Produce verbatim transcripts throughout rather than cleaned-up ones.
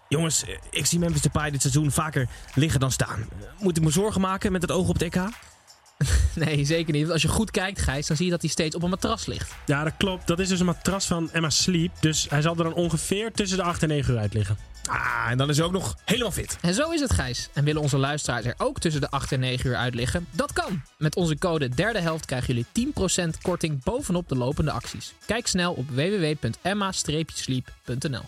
Jongens, ik zie Memphis Depay dit seizoen vaker liggen dan staan. Moet ik me zorgen maken met het oog op het E K? Nee, zeker niet. Want als je goed kijkt, Gijs, dan zie je dat hij steeds op een matras ligt. Ja, dat klopt. Dat is dus een matras van Emma Sleep. Dus hij zal er dan ongeveer tussen de acht en negen uur uit liggen. Ah, en dan is hij ook nog helemaal fit. En zo is het, Gijs. En willen onze luisteraars er ook tussen de acht en negen uur uit liggen? Dat kan. Met onze code derde helft krijgen jullie tien procent korting bovenop de lopende acties. Kijk snel op w w w punt emma sleep punt n l.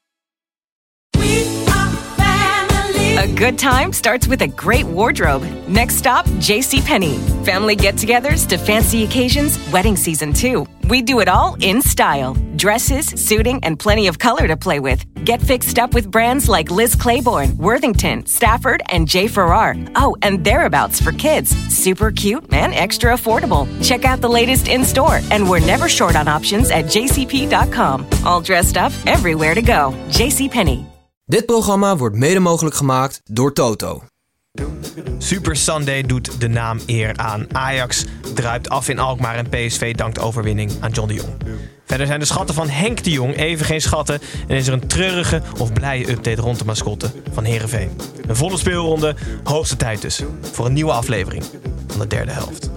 A good time starts with a great wardrobe. Next stop, JCPenney. Family get-togethers to fancy occasions, wedding season too. We do it all in style. Dresses, suiting, and plenty of color to play with. Get fixed up with brands like Liz Claiborne, Worthington, Stafford, and J. Farrar. Oh, and Thereabouts for kids. Super cute and extra affordable. Check out the latest in-store, and we're never short on options at j c p dot com. All dressed up, everywhere to go. JCPenney. Dit programma wordt mede mogelijk gemaakt door Toto. Super Sunday doet de naam eer aan. Ajax druipt af in Alkmaar en P S V dankt overwinning aan John de Jong. Verder zijn de schatten van Henk de Jong even geen schatten en is er een treurige of blije update rond de mascotte van Heerenveen. Een volle speelronde, hoogste tijd dus voor een nieuwe aflevering van de derde helft.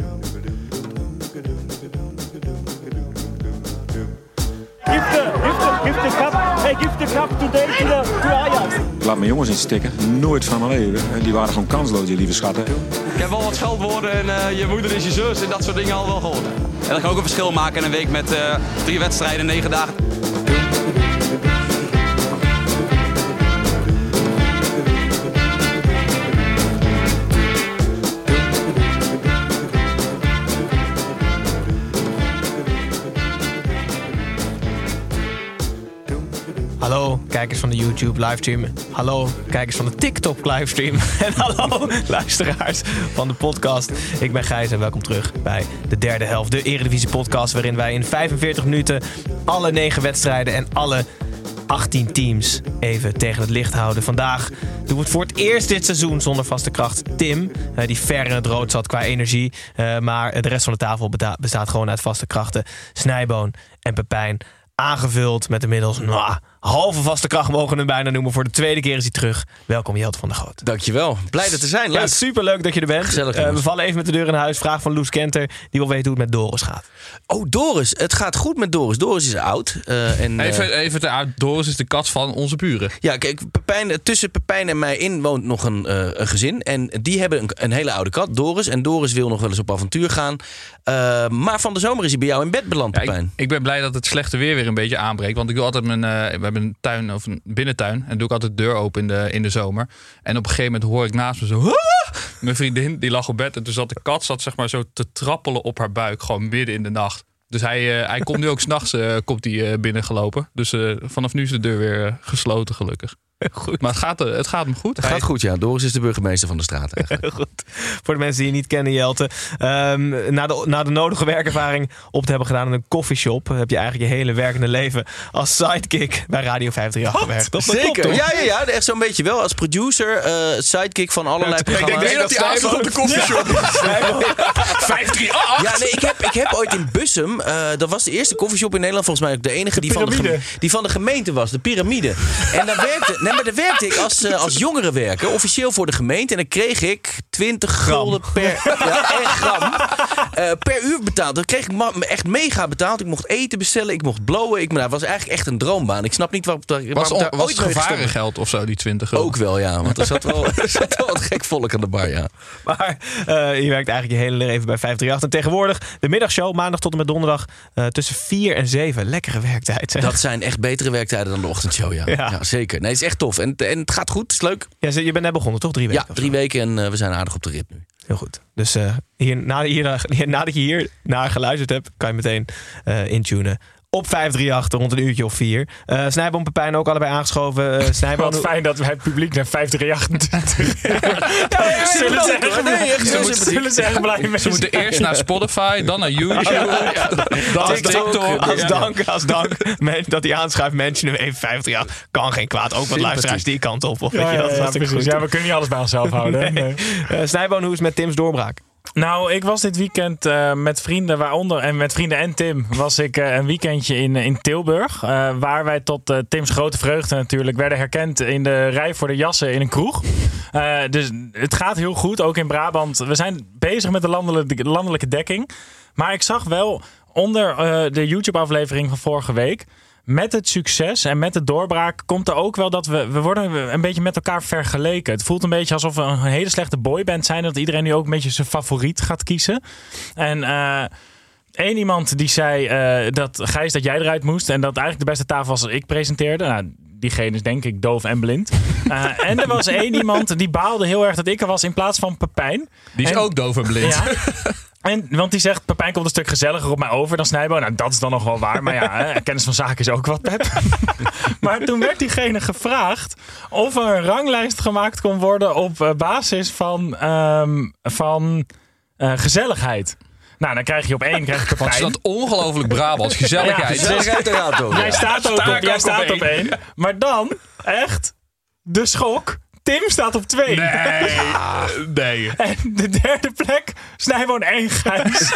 Give the, give the, give the cup, hey, give the cup today to, the, to Ajax. Ik laat mijn jongens niet stikken. Nooit van mijn leven. Die waren gewoon kansloos, die lieve schatten. Ik heb wel wat scheldwoorden en uh, je moeder is je zus en dat soort dingen al wel gehoord. En dat kan ook een verschil maken in een week met uh, drie wedstrijden, negen dagen. Hallo, kijkers van de YouTube livestream. Hallo, kijkers van de TikTok livestream. En hallo, luisteraars van de podcast. Ik ben Gijs en welkom terug bij de derde helft. De Eredivisie podcast waarin wij in vijfenveertig minuten alle negen wedstrijden en alle achttien teams even tegen het licht houden. Vandaag doen we het voor het eerst dit seizoen zonder vaste kracht. Tim, die ver in het rood zat qua energie. Uh, maar de rest van de tafel beta- bestaat gewoon uit vaste krachten. Snijboon en Pepijn. Aangevuld met inmiddels nou, halve vaste kracht, mogen we hem bijna noemen. Voor de tweede keer is hij terug. Welkom, Jelte van der Goot. Dankjewel. Blij er te zijn. Leuk. Ja, superleuk dat je er bent. Gezellig, uh, we vallen even met de deur in huis. Vraag van Loes Kenter, die wil weten hoe het met Doris gaat. Oh, Doris. Het gaat goed met Doris. Doris is oud. Uh, en, uh, even, even te oud. Doris is de kat van onze buren. Ja, kijk, Pepijn, tussen Pepijn en mij in woont nog een, uh, een gezin. En die hebben een, een hele oude kat, Doris. En Doris wil nog wel eens op avontuur gaan. Uh, maar van de zomer is hij bij jou in bed beland, Pepijn. Ja, ik, ik ben blij dat het slechte weer weer een beetje aanbreekt. Want ik doe altijd mijn... Uh, we hebben een tuin of een binnentuin. En doe ik altijd de deur open in de, in de zomer. En op een gegeven moment hoor ik naast me zo... Aah! Mijn vriendin, die lag op bed. En toen zat de kat zat, zeg maar, zo te trappelen op haar buik. Gewoon midden in de nacht. Dus hij, uh, hij komt nu ook 's nachts uh, komt hij, uh, binnengelopen. Dus uh, vanaf nu is de deur weer uh, gesloten, gelukkig. Goed. Maar het gaat, uh, het gaat hem goed. Het gaat goed, ja. Doris is de burgemeester van de straat eigenlijk. Goed. Voor de mensen die je niet kennen, Jelte. Um, na, de, na de nodige werkervaring op te hebben gedaan in een coffeeshop... heb je eigenlijk je hele werkende leven als sidekick bij Radio vijfhonderdachtig gewerkt. Dat Zeker. klopt, toch? Ja, ja, ja. Echt zo'n beetje wel. Als producer, uh, sidekick van allerlei ja, programma's. Ik denk dat hij aanstond op de coffeeshop. vijfhonderddrieënachtig Ja, nee, ik heb, ik heb ooit in Bussum... Uh, dat was de eerste coffeeshop in Nederland. Volgens mij ook de enige die, van de, geme- die van de gemeente was. De Piramide. En daar werkte... Nee, maar daar werkte ik als, uh, als jongerenwerker, officieel voor de gemeente. En dan kreeg ik twintig gulden per, ja, en gram, uh, per uur betaald. Dan kreeg ik ma- echt mega betaald. Ik mocht eten bestellen, ik mocht blowen. Ik, nou, dat was eigenlijk echt een droombaan. Ik snap niet waarop, waarom was, on, daar was ooit het gevarengeld of zo, die twintig gulden? Ook wel, ja. Want er zat wel, er zat wel wat gek volk aan de bar, ja. Maar uh, je werkt eigenlijk je hele leven bij vijfhonderdachtig. En tegenwoordig de middagshow, maandag tot en met donderdag, uh, tussen vier en zeven. Lekkere werktijd. Zeg. Dat zijn echt betere werktijden dan de ochtendshow, ja. Ja. ja zeker. Nee, het is echt tof. En, en het gaat goed, het is leuk. Ja, je bent net begonnen, toch? Drie weken? Ja, drie weken en uh, we zijn aardig op de rit nu. Heel goed. Dus uh, hier, na, hier, nadat je hier naar geluisterd hebt, kan je meteen uh, intunen. Op vijfhonderddrieënachtig rond een uurtje of vier. Uh, Snijboom en Pepijn ook allebei aangeschoven. Uh, Snijboom, Wat fijn dat wij het publiek naar vijfhonderddrieënachtig ja, ja, zullen ze echt, nee, echt ze moeten, zullen ze echt blij mee Ze moeten eerst naar Spotify, dan naar YouTube. Ja, dan als, TikTok. TikTok, als Ja. dank, als dank dat hij aanschuift, mensen hem even vijfhonderddraieënachtig. Kan geen kwaad. Ook wat luisteraars die kant op. Of ja, weet je, dat ja, is ja, hartstikke precies. goed. Ja, we kunnen niet alles bij onszelf houden. Nee. Nee. Uh, Snijboom, hoe is het met Tim's doorbraak? Nou, ik was dit weekend uh, met vrienden, waaronder en met vrienden en Tim, was ik uh, een weekendje in, in Tilburg. Uh, waar wij tot uh, Tims grote vreugde natuurlijk werden herkend in de rij voor de jassen in een kroeg. Uh, dus het gaat heel goed, ook in Brabant. We zijn bezig met de landelijke, landelijke dekking. Maar ik zag wel onder uh, de YouTube-aflevering van vorige week, met het succes en met de doorbraak komt er ook wel dat we, we worden een beetje met elkaar vergeleken. Het voelt een beetje alsof we een hele slechte boyband zijn. Dat iedereen nu ook een beetje zijn favoriet gaat kiezen. En uh, één iemand die zei uh, dat Gijs dat jij eruit moest. En dat eigenlijk de beste tafel was als ik presenteerde. Nou, diegene is denk ik doof en blind. Uh, en er was één iemand die baalde heel erg dat ik er was in plaats van Pepijn. Die is en, ook doof en blind. Ja. En, want die zegt, Pepijn komt een stuk gezelliger op mij over dan Snijbo. Nou, dat is dan nog wel waar. Maar ja, hè, kennis van zaken is ook wat, Pep. Maar toen werd diegene gevraagd of er een ranglijst gemaakt kon worden op uh, basis van, um, van uh, gezelligheid. Nou, dan krijg je op één krijg je Pepijn. Wat is dat ongelooflijk Brabants. Gezelligheid. Ja, gezelligheid eruit toch. Jij staat ook Sta op, jij ook staat op op één. Maar dan, echt, de schok. Tim staat op twee. Nee. nee. En de derde plek, Snijboon en Gijs.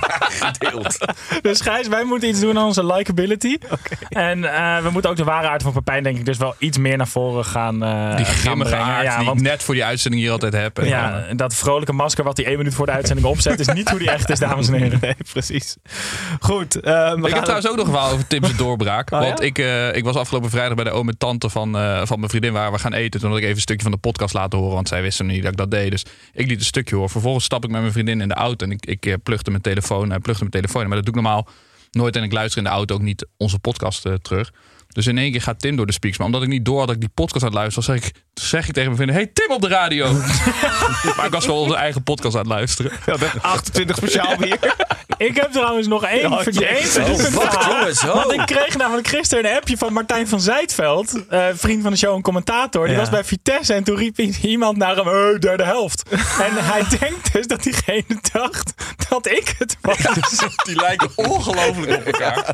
Deelt. Dus Gijs, wij moeten iets doen aan onze likability. Okay. En uh, we moeten ook de ware aard van Pepijn, denk ik, dus wel iets meer naar voren gaan uh, Die gaan grimmige brengen. aard Ja, die want, ik net voor die uitzending hier altijd heb. En ja, dan, dat vrolijke masker wat hij één minuut voor de uitzending opzet, is niet hoe die echt is, dames en heren. Nee, precies. Goed. Uh, we ik heb trouwens ook nog een verhaal over Tim's doorbraak. Oh, want ja? ik, uh, ik was afgelopen vrijdag bij de oom en tante van, uh, van mijn vriendin waar we gaan eten. Toen had ik even een stukje van de podcast laten horen, want zij wisten niet dat ik dat deed. Dus ik liet een stukje horen. Vervolgens stap ik met mijn vriendin in de auto en ik, ik uh, plugde mijn telefoon. Uh, plugde mijn telefoon. Maar dat doe ik normaal nooit en ik luister in de auto ook niet onze podcast uh, terug. Dus in één keer gaat Tim door de speakers. Maar omdat ik niet door had dat ik die podcast aan het luisteren was, zeg ik, zeg ik tegen mijn vriendin, hey Tim op de radio. Maar ik was gewoon onze eigen podcast aan het luisteren. Ja, achtentwintig speciaal weer. Ik heb trouwens nog één Ja, verdiend. Oh, wat jongens. Oh. Want ik kreeg namelijk gisteren een appje van Martijn van Zijtveld, uh, vriend van de show en commentator. Die Ja. was bij Vitesse en toen riep iemand naar hem, hey, derde helft. En hij denkt dus dat diegene dacht dat ik het was. Die lijken ongelooflijk op elkaar.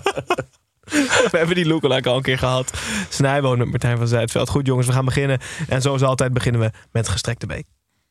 We hebben die lookalike al een keer gehad. Snijboon met Martijn van Zijtveld. Goed jongens, we gaan beginnen. En zoals altijd beginnen we met gestrekte been.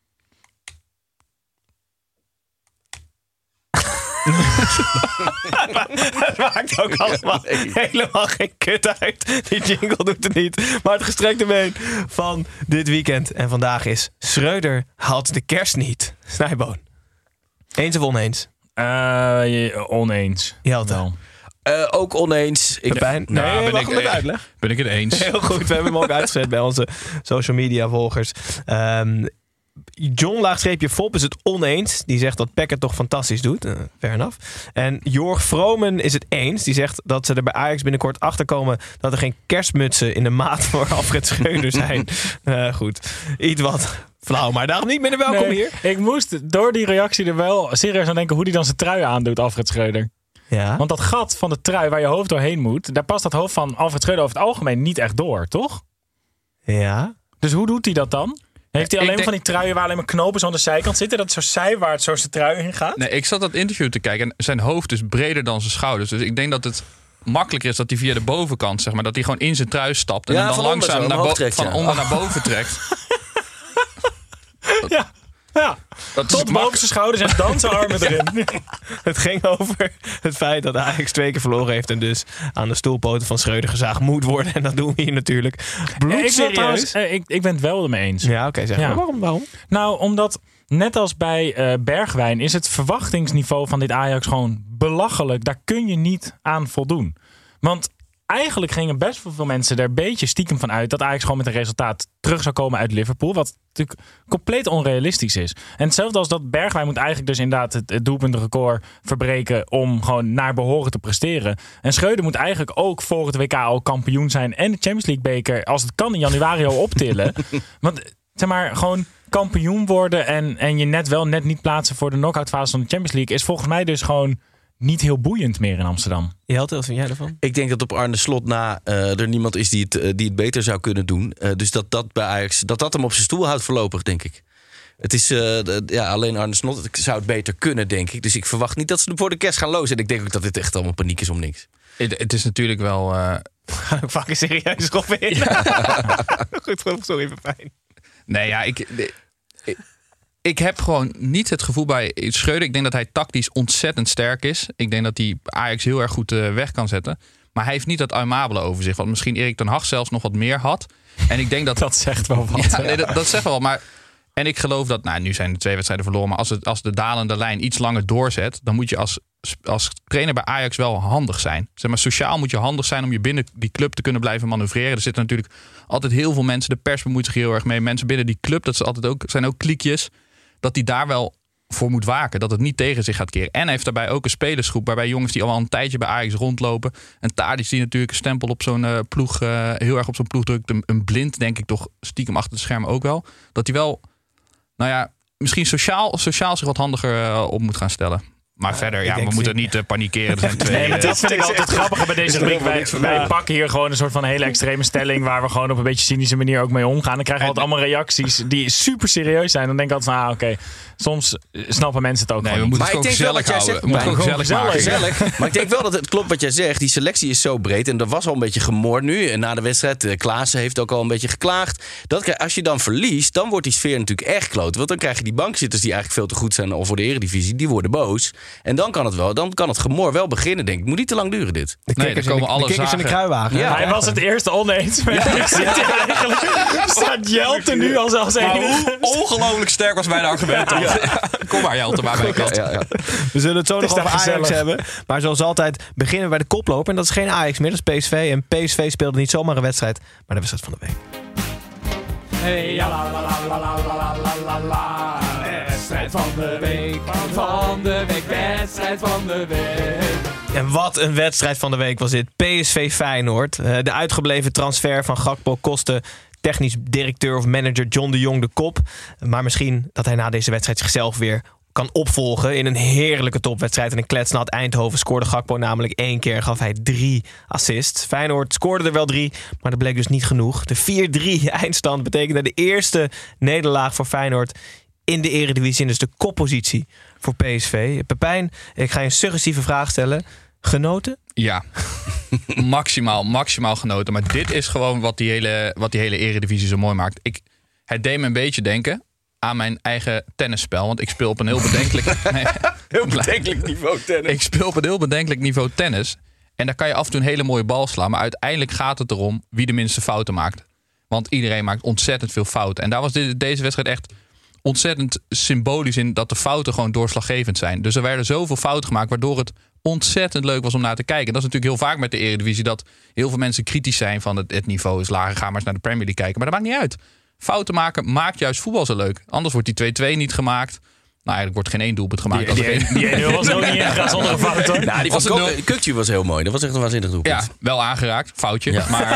Het maakt ook allemaal helemaal geen kut uit. Die jingle doet het niet. Maar het gestrekte been van dit weekend en vandaag is Schreuder haalt de kerst niet. Snijboon. Eens of oneens? Uh, oneens. Jelte. Wel. Uh, ook oneens. Ik Pepijn? Nee, Nou, ben wacht ik- met eh, uitleg. Ben ik het eens. Heel goed, we hebben hem ook uitgezet bij onze social media volgers. Um, John laagstreepje Fop is het oneens. Die zegt dat Peck het toch fantastisch doet. Uh, fair enough. En Jorg Vromen is het eens. Die zegt dat ze er bij Ajax binnenkort achterkomen dat er geen kerstmutsen in de maat voor Alfred Schreuder zijn. Uh, goed, iets wat flauw, maar daarom niet minder welkom Nee, hier. Ik moest door die reactie er wel serieus aan denken hoe hij dan zijn trui aandoet, Alfred Schreuder. Ja. Want dat gat van de trui waar je hoofd doorheen moet, daar past dat hoofd van Alfred Schreuder over het algemeen niet echt door, toch? Ja. Dus hoe doet hij dat dan? Heeft hij Ik alleen maar denk- van die truien waar alleen maar knopen zo aan de zijkant zitten, dat zo zijwaarts zo zijn trui in gaat? Nee, ik zat dat interview te kijken en zijn hoofd is breder dan zijn schouders. Dus ik denk dat het makkelijker is dat hij via de bovenkant, zeg maar, dat hij gewoon in zijn trui stapt en Ja, hem dan van onder langzaam zo naar omhoog bo- trekt, van ja. onder naar boven trekt. Ja, ja. Dat is Tot het mak- boven zijn schouders en dan zijn armen erin. Het ging over het feit dat Ajax twee keer verloren heeft en dus aan de stoelpoten van Schreuder gezaagd moet worden. En dat doen we hier natuurlijk. ik, wil Bloedserieus. trouwens, eh, ik, ik ben het wel ermee eens. Ja, oké, okay, zeg maar. Ja. Waarom? Waarom? Nou, omdat net als bij uh, Bergwijn is het verwachtingsniveau van dit Ajax gewoon belachelijk. Daar kun je niet aan voldoen. Want eigenlijk gingen best wel veel mensen er een beetje stiekem van uit dat Ajax gewoon met een resultaat terug zou komen uit Liverpool. Wat natuurlijk compleet onrealistisch is. En hetzelfde als dat Bergwijn moet eigenlijk dus inderdaad het, het doelpuntenrecord verbreken om gewoon naar behoren te presteren. En Schreuder moet eigenlijk ook voor het W K al kampioen zijn en de Champions League beker als het kan in januari al optillen. Want zeg maar gewoon kampioen worden en, en je net wel net niet plaatsen voor de knock-out fase van de Champions League is volgens mij dus gewoon niet heel boeiend meer in Amsterdam. Jelte, wat vind jij ervan? Ik denk dat op Arne Slot na uh, er niemand is die het, uh, die het beter zou kunnen doen. Uh, dus dat dat bij Ajax, dat dat hem op zijn stoel houdt voorlopig, denk ik. Het is uh, de, ja, alleen Arne Slot zou het beter kunnen, denk ik. Dus ik verwacht niet dat ze voor de kerst gaan lozen. En ik denk ook dat dit echt allemaal paniek is om niks. Het, het is natuurlijk wel... Uh... Ga ik vaak serieus Robin. Ja. Goed, sorry, Pepijn. Nee, ja, ik... ik ik heb gewoon niet het gevoel bij Schreuder. Ik denk dat hij tactisch ontzettend sterk is. Ik denk dat hij Ajax heel erg goed uh, weg kan zetten. Maar hij heeft niet dat aimabele over zich. Wat misschien Erik ten Hag zelfs nog wat meer had. En ik denk dat... dat zegt wel wat. Ja, nee, dat, dat zegt wel wat. Maar... En ik geloof dat, nou, nu zijn de twee wedstrijden verloren, maar als, het, als de dalende lijn iets langer doorzet, dan moet je als, als trainer bij Ajax wel handig zijn. Zeg maar, sociaal moet je handig zijn om je binnen die club te kunnen blijven manoeuvreren. Er zitten natuurlijk altijd heel veel mensen, de pers bemoeit zich heel erg mee. Mensen binnen die club, dat zijn altijd ook, zijn ook kliekjes, dat die daar wel voor moet waken. Dat het niet tegen zich gaat keren. En hij heeft daarbij ook een spelersgroep waarbij jongens die al wel een tijdje bij Ajax rondlopen. En Tadic die natuurlijk een stempel op zo'n uh, ploeg, uh, heel erg op zo'n ploeg drukt. Een, een Blind denk ik toch stiekem achter de schermen ook wel. Dat hij wel... Nou ja, misschien sociaal, sociaal zich wat handiger uh, op moet gaan stellen. Maar ja, verder, ja, we moeten niet uh, panikeren. Er zijn twee, nee, maar dat vind ik altijd grappig bij deze rubriek. Wij, wij pakken hier gewoon een soort van hele extreme stelling waar we gewoon op een beetje cynische manier ook mee omgaan. Dan krijgen we altijd allemaal reacties die super serieus zijn. Dan denk ik altijd van, ah, oké, okay, soms snappen mensen het ook nee, gewoon we niet. Maar ik denk wel wat jij zegt, we gewoon gezellig, gezellig, gezellig. Maar ik denk wel dat het klopt wat jij zegt. Die selectie is zo breed en er was al een beetje gemor nu. En na de wedstrijd, uh, Klaassen heeft ook al een beetje geklaagd. Dat, als je dan verliest, dan wordt die sfeer natuurlijk echt kloot. Want dan krijg je die bankzitters die eigenlijk veel te goed zijn voor de Eredivisie, die worden boos. En dan kan het wel, dan kan het gemor wel beginnen, denk ik. Moet niet te lang duren, dit. De nee, er komen alle kikkers in de kruiwagen. Ja, hij was het eerste oneens met ja. Eigenlijk staat Jelte nu als als een. Hoe ongelooflijk sterk was mijn argument. Ja. Ja. Kom maar, Jelte, maar bij kant. Ja, ja. We zullen het zo nog over Ajax gezellig. hebben. Maar zoals altijd beginnen we bij de koploper. En dat is geen Ajax meer, dat is P S V. En P S V speelde niet zomaar een wedstrijd, maar de wedstrijd van de week. Hey, ja, la, la, la, la, la, la, la, la. Wedstrijd van de week, van de week, wedstrijd van de week. En wat een wedstrijd van de week was dit. P S V Feyenoord. De uitgebleven transfer van Gakpo kostte technisch directeur of manager John de Jong de kop. Maar misschien dat hij na deze wedstrijd zichzelf weer kan opvolgen in een heerlijke topwedstrijd. En een kletsnat Eindhoven scoorde Gakpo namelijk één keer. Gaf hij drie assists. Feyenoord scoorde er wel drie, maar dat bleek dus niet genoeg. De vier drie eindstand betekende de eerste nederlaag voor Feyenoord in de Eredivisie. En dus de koppositie voor P S V. Pepijn, ik ga je een suggestieve vraag stellen. Genoten? Ja, maximaal, maximaal genoten. Maar dit is gewoon wat die hele, wat die hele Eredivisie zo mooi maakt. Ik, het deed me een beetje denken aan mijn eigen tennisspel. Want ik speel op een heel bedenkelijk... nee, heel bedenkelijk niveau tennis. Ik speel op een heel bedenkelijk niveau tennis. En daar kan je af en toe een hele mooie bal slaan. Maar uiteindelijk gaat het erom wie de minste fouten maakt. Want iedereen maakt ontzettend veel fouten. En daar was dit, deze wedstrijd echt ontzettend symbolisch in dat de fouten gewoon doorslaggevend zijn. Dus er werden zoveel fouten gemaakt, waardoor het ontzettend leuk was om naar te kijken. Dat is natuurlijk heel vaak met de Eredivisie, dat heel veel mensen kritisch zijn van het, het niveau is lager, ga maar eens naar de Premier League kijken. Maar dat maakt niet uit. Fouten maken maakt juist voetbal zo leuk. Anders wordt die twee twee niet gemaakt. Nou, eigenlijk wordt geen één doelpunt gemaakt. Die, die, die, die, die was ook niet ingegaan zonder een fout, hoor. Nou, die van Kukçu was heel mooi. Dat was echt een waanzinnig doelpunt. Ja, wel aangeraakt. Foutje. Ja. Maar,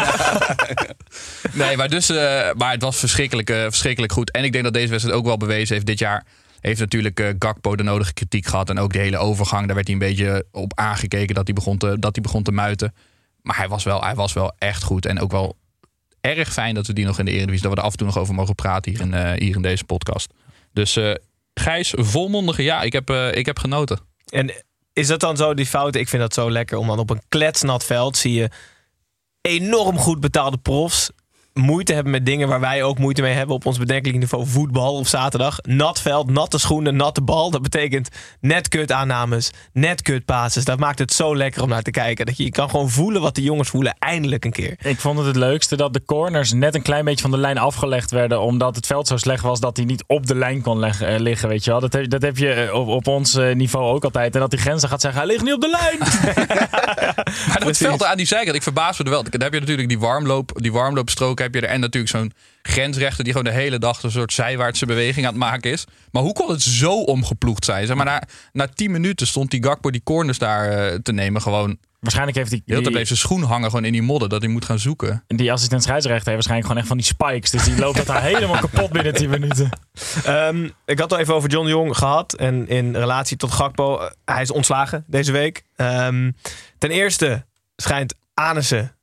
nee, maar, dus, uh, maar het was verschrikkelijk, uh, verschrikkelijk goed. En ik denk dat deze wedstrijd ook wel bewezen heeft. Dit jaar heeft natuurlijk uh, Gakpo de nodige kritiek gehad. En ook de hele overgang. Daar werd hij een beetje op aangekeken dat hij begon te, dat hij begon te muiten. Maar hij was, wel, hij was wel echt goed. En ook wel erg fijn dat we die nog in de Eredivisie, dat we er af en toe nog over mogen praten hier in, uh, hier in deze podcast. Dus uh, Gijs, volmondige ja, ik heb, uh, ik heb genoten. En is dat dan zo, die fouten? Ik vind dat zo lekker om dan op een kletsnat veld zie je enorm goed betaalde profs moeite hebben met dingen waar wij ook moeite mee hebben op ons bedenkelijk niveau voetbal op zaterdag. Nat veld, natte schoenen, natte bal. Dat betekent net kut aannames, net kut passes. Dat maakt het zo lekker om naar te kijken. Dat je, je kan gewoon voelen wat de jongens voelen, eindelijk een keer. Ik vond het het leukste dat de corners net een klein beetje van de lijn afgelegd werden, omdat het veld zo slecht was dat hij niet op de lijn kon leg, uh, liggen. Weet je wel. Dat, heb, dat heb je op, op ons uh, niveau ook altijd. En dat die grenzen gaat zeggen, hij ligt niet op de lijn. Maar dat veld aan die zijkant, ik verbaas me er wel. Dan heb je natuurlijk die warmloop, die warmloopstrook heb je er. En natuurlijk zo'n grensrechter die gewoon de hele dag een soort zijwaartse beweging aan het maken is. Maar hoe kon het zo omgeploegd zijn? Zeg maar na, na tien minuten stond die Gakpo die corners daar uh, te nemen gewoon. Waarschijnlijk heeft hij... De hele tijd bleef zijn schoen hangen gewoon in die modder, dat hij moet gaan zoeken. Die assistent scheidsrechter heeft waarschijnlijk gewoon echt van die spikes. Dus die loopt dat daar helemaal kapot binnen tien minuten. Um, ik had het al even over John de Jong gehad. En in relatie tot Gakpo, uh, hij is ontslagen deze week. Um, ten eerste schijnt Arnissen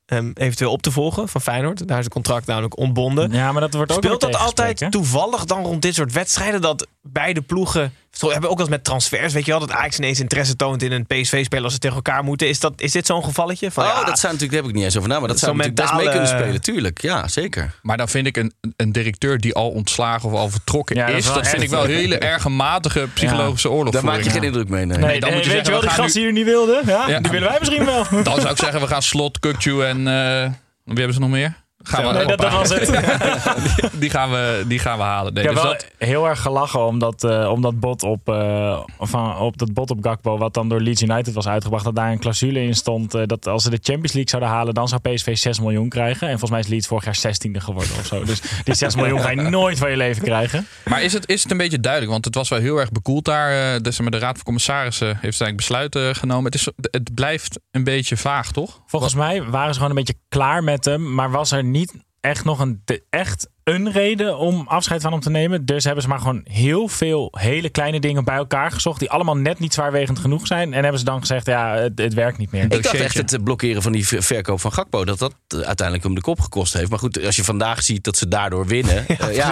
Um, eventueel op te volgen van Feyenoord. Daar is het contract namelijk ontbonden. Ja, maar dat wordt ook Speelt dat altijd hè? toevallig dan rond dit soort wedstrijden dat beide ploegen... Zo hebben we ook wel eens met transfers, weet je wel, dat Ajax ineens interesse toont in een P S V-speler als ze tegen elkaar moeten. Is, dat, is dit zo'n gevalletje? Van, oh, ja, dat zou natuurlijk, daar heb ik niet eens over na, maar dat zou natuurlijk mentale... best mee kunnen spelen, tuurlijk. Ja, zeker. Maar dan vind ik een, een directeur die al ontslagen of al vertrokken ja, is, dat, dat vind ik wel een hele erg matige psychologische ja. oorlogvoering. Daar maak je geen indruk mee, nee. nee, nee dan nee, moet je weet zeggen, je wel, die gasten nu... die jullie niet wilden, ja, ja. die willen wij misschien wel. Dan zou ik zeggen, we gaan Slot, Kukçu en uh, wie hebben ze nog meer? Gaan we nee, dat, dat was het. die, die, gaan we, die gaan we halen. Nee, ik heb dus wel dat... heel erg gelachen om dat, uh, om dat bot op, uh, van, op dat bot op Gakpo, wat dan door Leeds United was uitgebracht, dat daar een clausule in stond uh, dat als ze de Champions League zouden halen, dan zou P S V zes miljoen krijgen. En volgens mij is Leeds vorig jaar zestiende geworden of zo. Dus die zes miljoen ga je nooit van je leven krijgen. Maar is het, is het een beetje duidelijk? Want het was wel heel erg bekoeld daar. Uh, dus de Raad van Commissarissen heeft eigenlijk besluiten genomen. Het, is, het blijft een beetje vaag, toch? Volgens wat? mij waren ze gewoon een beetje klaar met hem, maar was er niet echt nog een de, echt een reden om afscheid van hem te nemen. Dus hebben ze maar gewoon heel veel hele kleine dingen bij elkaar gezocht die allemaal net niet zwaarwegend genoeg zijn. En hebben ze dan gezegd, ja, het, het werkt niet meer. Ik dacht echt het blokkeren van die verkoop van Gakpo, dat dat uiteindelijk hem de kop gekost heeft. Maar goed, als je vandaag ziet dat ze daardoor winnen. Ja, uh, ja.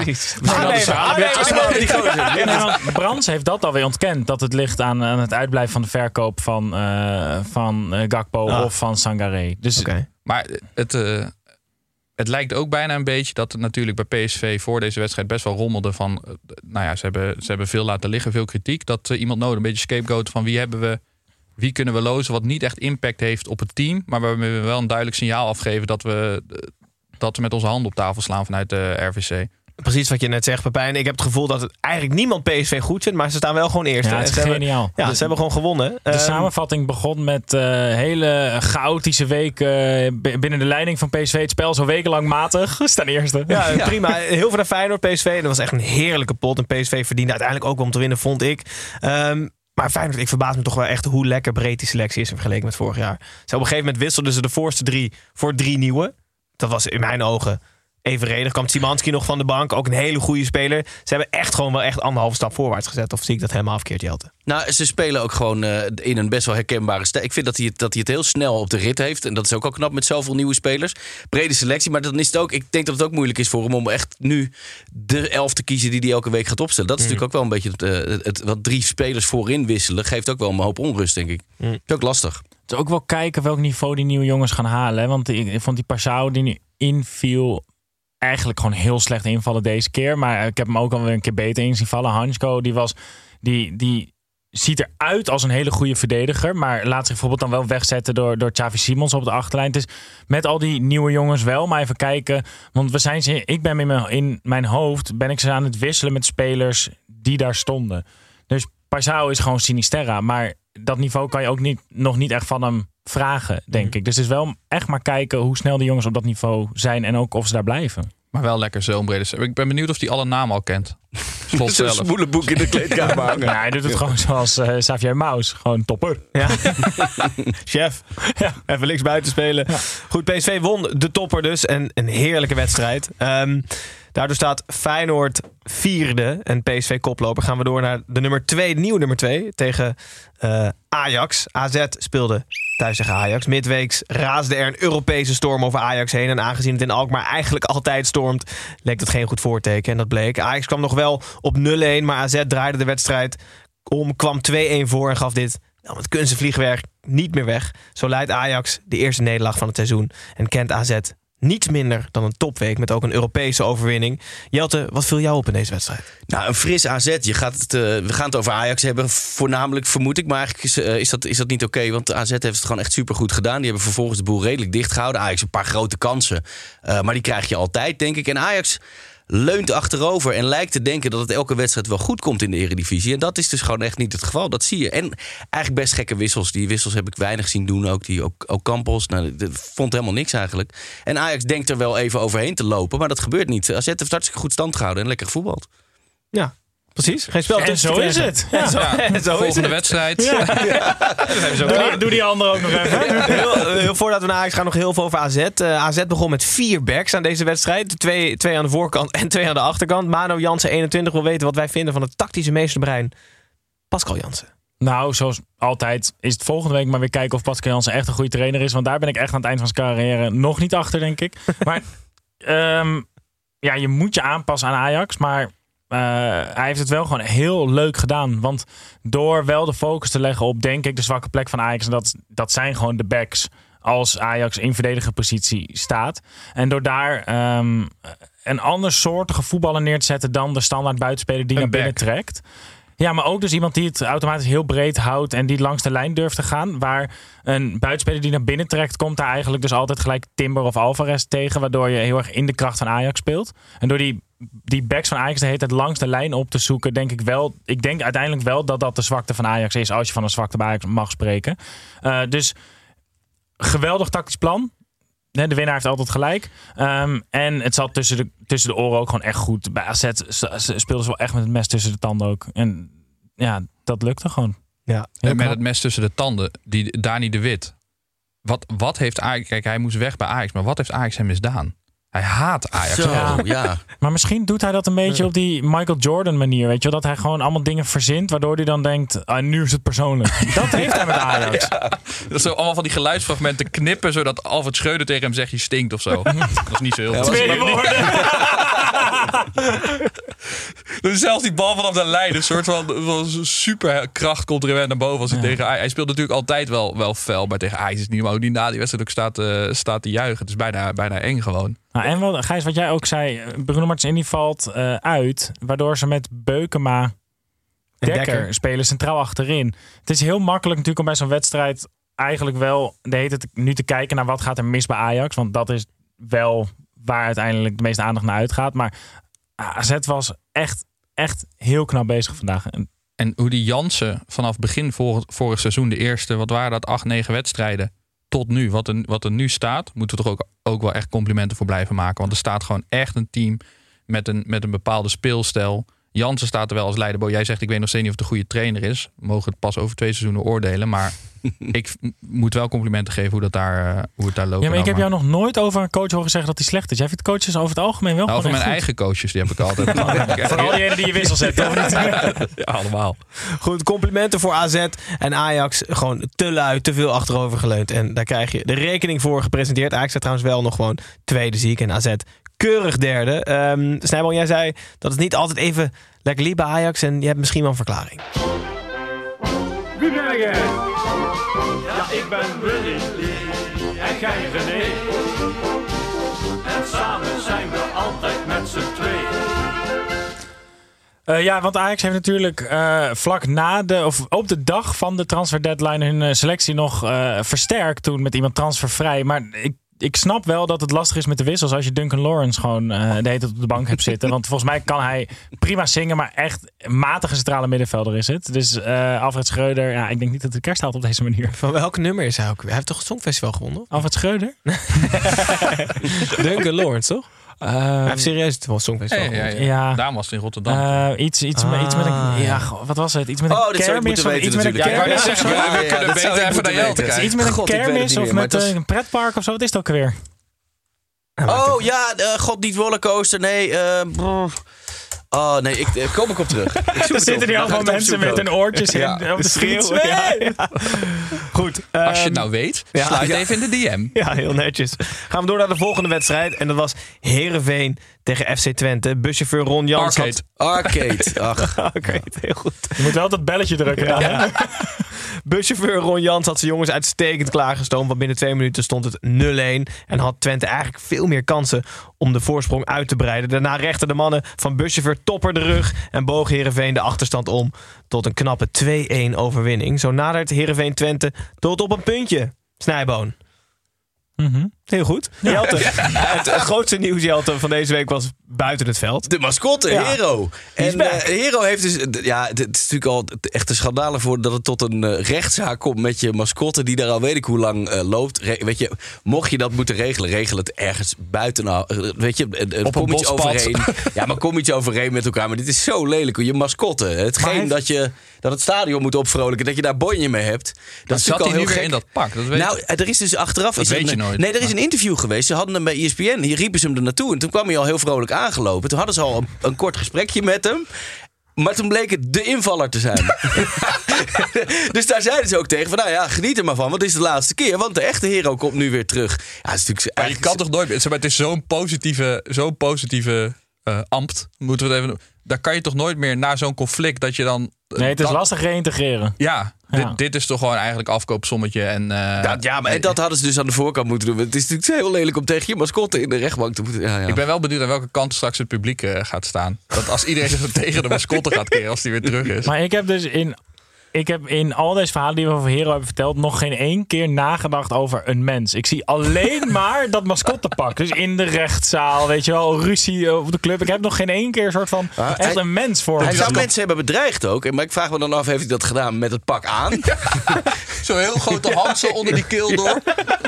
Brands heeft dat alweer ontkend, dat het ligt aan, aan het uitblijven van de verkoop van, uh, van uh, Gakpo ah. of van Sangaré. Dus, okay. Maar het... Uh... Het lijkt ook bijna een beetje dat het natuurlijk bij P S V voor deze wedstrijd best wel rommelde van, nou ja, ze hebben, ze hebben veel laten liggen, veel kritiek. Dat uh, iemand nodig, een beetje scapegoat van wie hebben we, wie kunnen we lozen, wat niet echt impact heeft op het team, maar waarmee we wel een duidelijk signaal afgeven dat we, dat we met onze handen op tafel slaan vanuit de R V C. Precies wat je net zegt, Pepijn. Ik heb het gevoel dat het eigenlijk niemand P S V goed vindt, maar ze staan wel gewoon eerst. Ja, het is ze geniaal. Hebben, ja, dus ze hebben gewoon gewonnen. De um, samenvatting begon met uh, hele chaotische week uh, binnen de leiding van P S V. Het spel zo wekenlang matig. Ze staan eerste. Ja, ja, prima. Heel veel naar Feyenoord, P S V. Dat was echt een heerlijke pot. En P S V verdiende uiteindelijk ook om te winnen, vond ik. Um, maar Feyenoord, ik verbaas me toch wel echt hoe lekker breed die selectie is vergeleken met vorig jaar. Ze op een gegeven moment wisselden ze de voorste drie voor drie nieuwe. Dat was in mijn ogen evenredig. Kwam Szymanski nog van de bank. Ook een hele goede speler. Ze hebben echt gewoon wel echt anderhalve stap voorwaarts gezet. Of zie ik dat helemaal verkeerd, Jelte? Nou, ze spelen ook gewoon uh, in een best wel herkenbare stijl. Ik vind dat hij, het, dat hij het heel snel op de rit heeft. En dat is ook al knap met zoveel nieuwe spelers. Brede selectie. Maar dan is het ook, ik denk dat het ook moeilijk is voor hem om echt nu de elf te kiezen die hij elke week gaat opstellen. Dat is mm. natuurlijk ook wel een beetje het, uh, het, wat drie spelers voorin wisselen. Geeft ook wel een hoop onrust, denk ik. Mm. Dat is ook lastig. Het is ook wel kijken welk niveau die nieuwe jongens gaan halen. Hè? Want ik, ik vond die Passau die nu inviel eigenlijk gewoon heel slecht invallen deze keer. Maar ik heb hem ook alweer een keer beter in zien vallen. Hansko, die was... Die, die ziet eruit als een hele goede verdediger. Maar laat zich bijvoorbeeld dan wel wegzetten door, door Xavi Simons op de achterlijn. Het is met al die nieuwe jongens wel. Maar even kijken. Want we zijn ze, ik ben in mijn, in mijn hoofd... ben ik ze aan het wisselen met spelers die daar stonden. Dus Passau is gewoon Sinisterra. Maar dat niveau kan je ook niet, nog niet echt van hem vragen, denk ik. Dus het is wel echt maar kijken hoe snel de jongens op dat niveau zijn en ook of ze daar blijven. Maar wel lekker zo'n brede. Ik ben benieuwd of hij alle namen al kent. Slot zelf. Zo'n smoelenboek in de kleedkamer hangen. Ja, hij doet het ja. gewoon zoals uh, Xavier Maus. Gewoon topper. Ja. Chef. Ja. Even links buiten spelen. Ja. Goed, P S V won de topper dus. En een heerlijke wedstrijd. Um, daardoor staat Feyenoord vierde en P S V koploper. Gaan we door naar de nummer twee, de nieuwe nummer twee. Tegen uh, Ajax. A Z speelde thuis tegen Ajax. Midweeks raasde er een Europese storm over Ajax heen. En aangezien het in Alkmaar eigenlijk altijd stormt, leek dat geen goed voorteken. En dat bleek. Ajax kwam nog wel op nul-een, maar A Z draaide de wedstrijd om, kwam twee-een voor en gaf dit nou, met kunstenvliegwerk niet meer weg. Zo leidt Ajax de eerste nederlaag van het seizoen en kent A Z niets minder dan een topweek met ook een Europese overwinning. Jelte, wat viel jou op in deze wedstrijd? Nou, een fris A Z. Je gaat het, uh, we gaan het over Ajax hebben, voornamelijk vermoed ik. Maar eigenlijk is, uh, is, dat, is dat niet oké, okay, want A Z heeft het gewoon echt supergoed gedaan. Die hebben vervolgens de boel redelijk dicht gehouden. Ajax een paar grote kansen, uh, maar die krijg je altijd, denk ik. En Ajax leunt achterover en lijkt te denken dat het elke wedstrijd wel goed komt in de Eredivisie. En dat is dus gewoon echt niet het geval. Dat zie je. En eigenlijk best gekke wissels. Die wissels heb ik weinig zien doen. Ook die ook, ook Campos. Nou, dat vond helemaal niks eigenlijk. En Ajax denkt er wel even overheen te lopen, maar dat gebeurt niet. A Z heeft hartstikke goed stand gehouden en lekker gevoetbald. Ja. Precies, geen spel tussen. Zo is het. Ja. Zo, ja. zo Volgende is het. wedstrijd. Ja. Ja. Doe, die, doe die andere ook nog even. Heel, heel, voordat we naar Ajax gaan, nog heel veel over A Z. Uh, A Z begon met vier backs aan deze wedstrijd. Twee, twee aan de voorkant en twee aan de achterkant. Mano Jansen, eenentwintig, wil weten wat wij vinden van het tactische meesterbrein Pascal Jansen. Nou, zoals altijd is het volgende week maar weer kijken of Pascal Jansen echt een goede trainer is. Want daar ben ik echt aan het eind van zijn carrière nog niet achter, denk ik. Maar um, ja, je moet je aanpassen aan Ajax. Maar uh, hij heeft het wel gewoon heel leuk gedaan. Want door wel de focus te leggen op, denk ik, de zwakke plek van Ajax. En dat, dat zijn gewoon de backs als Ajax in verdedigende positie staat. En door daar um, een ander soortige voetballer neer te zetten dan de standaard buitenspeler die een naar binnen back. trekt. Ja, maar ook dus iemand die het automatisch heel breed houdt en die langs de lijn durft te gaan. Waar een buitenspeler die naar binnen trekt, komt daar eigenlijk dus altijd gelijk Timber of Alvarez tegen. Waardoor je heel erg in de kracht van Ajax speelt. En door die, die backs van Ajax de hele tijd langs de lijn op te zoeken, denk ik wel. Ik denk uiteindelijk wel dat dat de zwakte van Ajax is, als je van een zwakte bij Ajax mag spreken. Uh, dus geweldig tactisch plan. De winnaar heeft altijd gelijk. Um, en het zat tussen de, tussen de oren ook gewoon echt goed. Bij A Z speelden ze wel echt met het mes tussen de tanden ook. En ja, dat lukte gewoon. Ja. En met het mes tussen de tanden. Die Dani de Wit. Wat, wat heeft Ajax... Kijk, hij moest weg bij Ajax. Maar wat heeft Ajax hem misdaan? Hij haat Ajax. Zo, ja. ja. Maar misschien doet hij dat een beetje op die Michael Jordan manier. Weet je wel? Dat hij gewoon allemaal dingen verzint. Waardoor hij dan denkt, ah, nu is het persoonlijk. Dat heeft hij met Ajax. Ja. Dat is zo allemaal van die geluidsfragmenten knippen. Zodat Alfred Schreuder tegen hem zegt, je stinkt of zo. Dat is niet zo heel veel. Ja, Twee woorden. Dus zelfs die bal vanaf de lijn. Een soort van, van superkracht komt er weer naar boven. Als hij, ja. tegen Ajax. Hij speelt natuurlijk altijd wel, wel fel. Maar tegen Ajax is het niet. Maar ook niet na die wedstrijd ook staat, uh, staat te juichen. Het is bijna, bijna eng gewoon. Nou, en wat, Gijs, wat jij ook zei, Bruno Martins Indy valt uh, uit, waardoor ze met Beukema, Dekker, Dekker spelen centraal achterin. Het is heel makkelijk natuurlijk om bij zo'n wedstrijd eigenlijk wel de hele tijd nu te kijken naar wat gaat er mis bij Ajax. Want dat is wel waar uiteindelijk de meeste aandacht naar uitgaat. Maar A Z was echt, echt heel knap bezig vandaag. En, en hoe die Jansen vanaf begin vorig, vorig seizoen, de eerste, wat waren dat, acht, negen wedstrijden, tot nu, wat er, wat er nu staat, moeten we toch ook, ook wel echt complimenten voor blijven maken. Want er staat gewoon echt een team met een, met een bepaalde speelstijl. Jansen staat er wel als leider. Jij zegt, ik weet nog steeds niet of het een goede trainer is. We mogen het pas over twee seizoenen oordelen. Maar ik moet wel complimenten geven hoe, dat daar, uh, hoe het daar loopt. Ja, maar ik heb jou nog nooit over een coach horen zeggen dat hij slecht is. Jij vindt coaches over het algemeen wel nou, gewoon over mijn goed. eigen coaches, die heb ik altijd. Van al diegenen die je wissel zet, toch niet? Ja, allemaal. Goed, complimenten voor A Z en Ajax. Gewoon te lui, te veel achterover geleund. En daar krijg je de rekening voor gepresenteerd. Ajax staat trouwens wel nog gewoon tweede, zie ik. En A Z keurig derde. Um, Snijboom, jij zei dat het niet altijd even lekker liep bij Ajax. En je hebt misschien wel een verklaring. Wie ben jij? Ja, ik ben Willy en jij René. En samen zijn we altijd met z'n tweeën. Uh, ja, want Ajax heeft natuurlijk uh, vlak na de, of op de dag van de transfer deadline hun uh, selectie nog uh, versterkt toen met iemand transfervrij. Maar ik Ik snap wel dat het lastig is met de wissels als je Duncan Lawrence gewoon uh, de hele tijd op de bank hebt zitten. Want volgens mij kan hij prima zingen, maar echt matige centrale middenvelder is het. Dus uh, Alfred Schreuder, ja, ik denk niet dat de kerst haalt op deze manier. Van welk nummer is hij ook? Hij heeft toch het Songfestival gewonnen? Alfred Schreuder? Duncan Lawrence, toch? Uh, hij heeft serieus het Songfestival hey, ja, gewonnen. ja. Ja. Daarom was het in Rotterdam. Uh, iets, iets, ah, iets met een, ja, goh, wat was het? Iets met een oh, kermis of iets met een Ja, ik wou net kermis? zeggen, Ja, we ja, kunnen dat beter zou je even naar moeten jou te weten. kijken. Iets met een God, ik weet het kermis niet of meer, maar met het was- een pretpark of zo. Wat is het ook weer? Oh ja, uh, god, niet rollercoaster. Nee, uh, brr. Oh nee, ik uh, kom ik op terug. Ik zoek Er het zitten op. hier Dan ga allemaal ik het mensen opzoeken met ook. hun oortjes Ja. in op de schreeuwen, fiets. ja, ja. Goed. Als je um, het nou weet, ja. sluit Ja. even in de D M. Ja, heel netjes. Gaan we door naar de volgende wedstrijd. En dat was Heerenveen tegen F C Twente. Buschauffeur Ron Jans Arcade. Arcade. Ach. Arcade, heel goed. Je moet wel dat belletje drukken dan. Ja. Buschauffeur Ron Jans had zijn jongens uitstekend klaargestoomd. Want binnen twee minuten stond het nul-een. En had Twente eigenlijk veel meer kansen om de voorsprong uit te breiden. Daarna rechten de mannen van Buschauffeur Topper de rug. En boog Heerenveen de achterstand om tot een knappe twee-een overwinning. Zo nadert Heerenveen Twente tot op een puntje. Snijboon. Mm-hmm. Heel goed. Jelte. Het, het grootste nieuws, Jelte, van deze week was buiten het veld. De mascotte, Ja. Hero. Die is En back. uh, Hero heeft dus... d- Ja, het is natuurlijk al echt een schandalig voor dat het tot een uh, rechtszaak komt met je mascotte die daar al weet ik hoe lang uh, loopt. Re- weet je, mocht je dat moeten regelen, regel het ergens buiten. Uh, weet je, uh, Op kom een iets bospad. overeen. Ja, maar kom iets overeen met elkaar. Maar dit is zo lelijk. Je mascotte. Hetgeen heeft- dat je dat het stadion moet opvrolijken, dat je daar bonje mee hebt. Dat is Zat natuurlijk hij al nu heel weer gek. in dat pak? Dat weet Nou, er is dus achteraf... Dat is er weet een- je nooit. Nee, er is een interview geweest. Ze hadden hem bij E S P N. Hier riepen ze hem er naartoe. En toen kwam hij al heel vrolijk aangelopen. Toen hadden ze al een, een kort gesprekje met hem. Maar toen bleek het de invaller te zijn. Dus daar zeiden ze ook tegen van, nou ja, geniet er maar van. Want het is de laatste keer, want de echte hero komt nu weer terug. Ja, het is natuurlijk maar je kan toch nooit... Het is zo'n positieve, zo'n positieve uh, ambt, moeten we het even doen. Daar kan je toch nooit meer na zo'n conflict dat je dan... Nee, het is dan, lastig reïntegreren. Ja, ja. Dit, dit is toch gewoon eigenlijk afkoopsommetje. En, uh, dat, ja, maar en dat hadden ze dus aan de voorkant moeten doen. Het is natuurlijk heel lelijk om tegen je mascotte in de rechtbank te moeten... Ja, ja. Ik ben wel benieuwd aan welke kant straks het publiek uh, gaat staan. Dat als iedereen zich tegen de mascotte gaat keren als die weer terug is. Maar ik heb dus in... Ik heb in al deze verhalen die we over Hero hebben verteld... nog geen één keer nagedacht over een mens. Ik zie alleen maar dat mascottepak. Dus in de rechtszaal, weet je wel, ruzie op de club. Ik heb nog geen één keer een soort van ah, echt hij, een mens voor. Hij zou mensen hebben bedreigd ook. Maar ik vraag me dan af, heeft hij dat gedaan met het pak aan? Ja. Zo'n heel grote hand zo onder die keel door.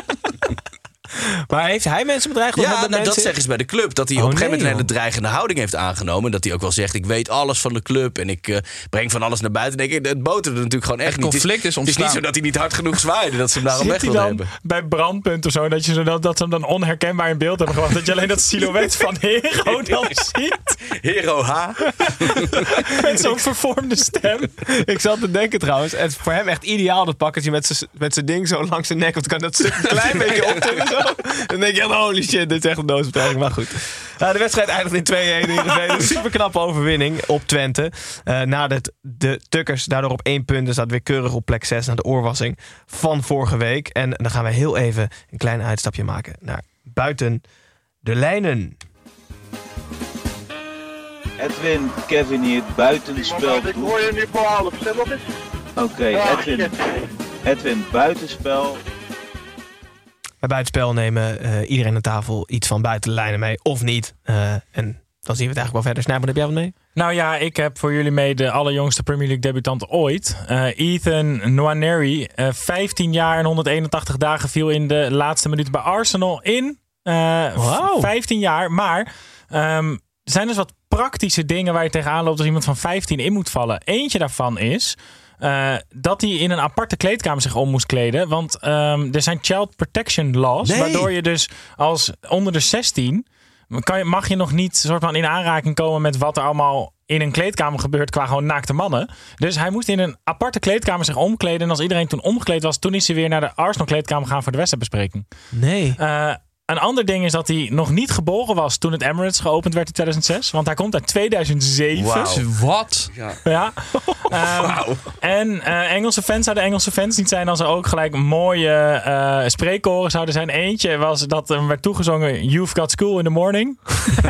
Maar heeft hij mensen bedreigd? Ja, nou, mensen? dat zeggen ze bij de club. Dat hij oh, op een gegeven nee, moment een hele dreigende houding heeft aangenomen. Dat hij ook wel zegt, ik weet alles van de club. En ik uh, breng van alles naar buiten. Denk ik, het boterde natuurlijk gewoon echt het niet. Conflict is ontstaan. Het is niet zo dat hij niet hard genoeg zwaaide. Dat ze hem daarom weg wilden hebben. Bij Brandpunt of zo. Dat, je zo dat, dat ze hem dan onherkenbaar in beeld hebben gebracht. Dat je alleen dat silhouet van Hero dan ziet. Hero H. Met zo'n vervormde stem. Ik zat te denken trouwens. Het is voor hem echt ideaal dat pakketje met zijn ding zo langs zijn nek. Want kan dat stuk een klein beetje optillen zo. Dan denk je echt, holy shit, dit is echt een doodsbedreiging. Maar goed. Nou, de wedstrijd eindigt in twee-een. Een super knappe overwinning op Twente. Uh, nadat de Tukkers daardoor op één punt. Dus staat weer keurig op plek zes na de oorwassing van vorige week. En dan gaan we heel even een klein uitstapje maken naar buiten de lijnen. Edwin, Kevin hier, buitenspel. Ik hoor je nu voor half. Zet op eens. Oké, okay, Edwin. Edwin, buitenspel. Bij buitenspel nemen uh, iedereen aan tafel iets van buiten de lijnen mee, of niet. Uh, en dan zien we het eigenlijk wel verder. Snijboom, heb jij wat mee? Nou ja, ik heb voor jullie mee de allerjongste Premier League debutant ooit. Uh, Ethan Nwaneri, uh, vijftien jaar en honderdeenentachtig dagen viel in de laatste minuut bij Arsenal in. Uh, wow. vijftien jaar, maar um, er zijn dus wat praktische dingen waar je tegenaan loopt als iemand van vijftien in moet vallen. Eentje daarvan is... Uh, dat hij in een aparte kleedkamer zich om moest kleden. Want um, er zijn child protection laws. Nee. Waardoor je dus als onder de zestien... Kan je, mag je nog niet soort van in aanraking komen met wat er allemaal in een kleedkamer gebeurt qua gewoon naakte mannen. Dus hij moest in een aparte kleedkamer zich omkleden. En als iedereen toen omgekleed was, toen is hij weer naar de Arsenal kleedkamer gaan voor de wedstrijdbespreking. Nee. Uh, Een ander ding is dat hij nog niet geboren was toen het Emirates geopend werd in tweeduizend zes. Want hij komt uit tweeduizend zeven. Wow. Wat? Ja. ja. Um, wow. En uh, Engelse fans zouden Engelse fans niet zijn als er ook gelijk mooie uh, spreekkoren zouden zijn. Eentje was dat er werd toegezongen You've got school in the morning.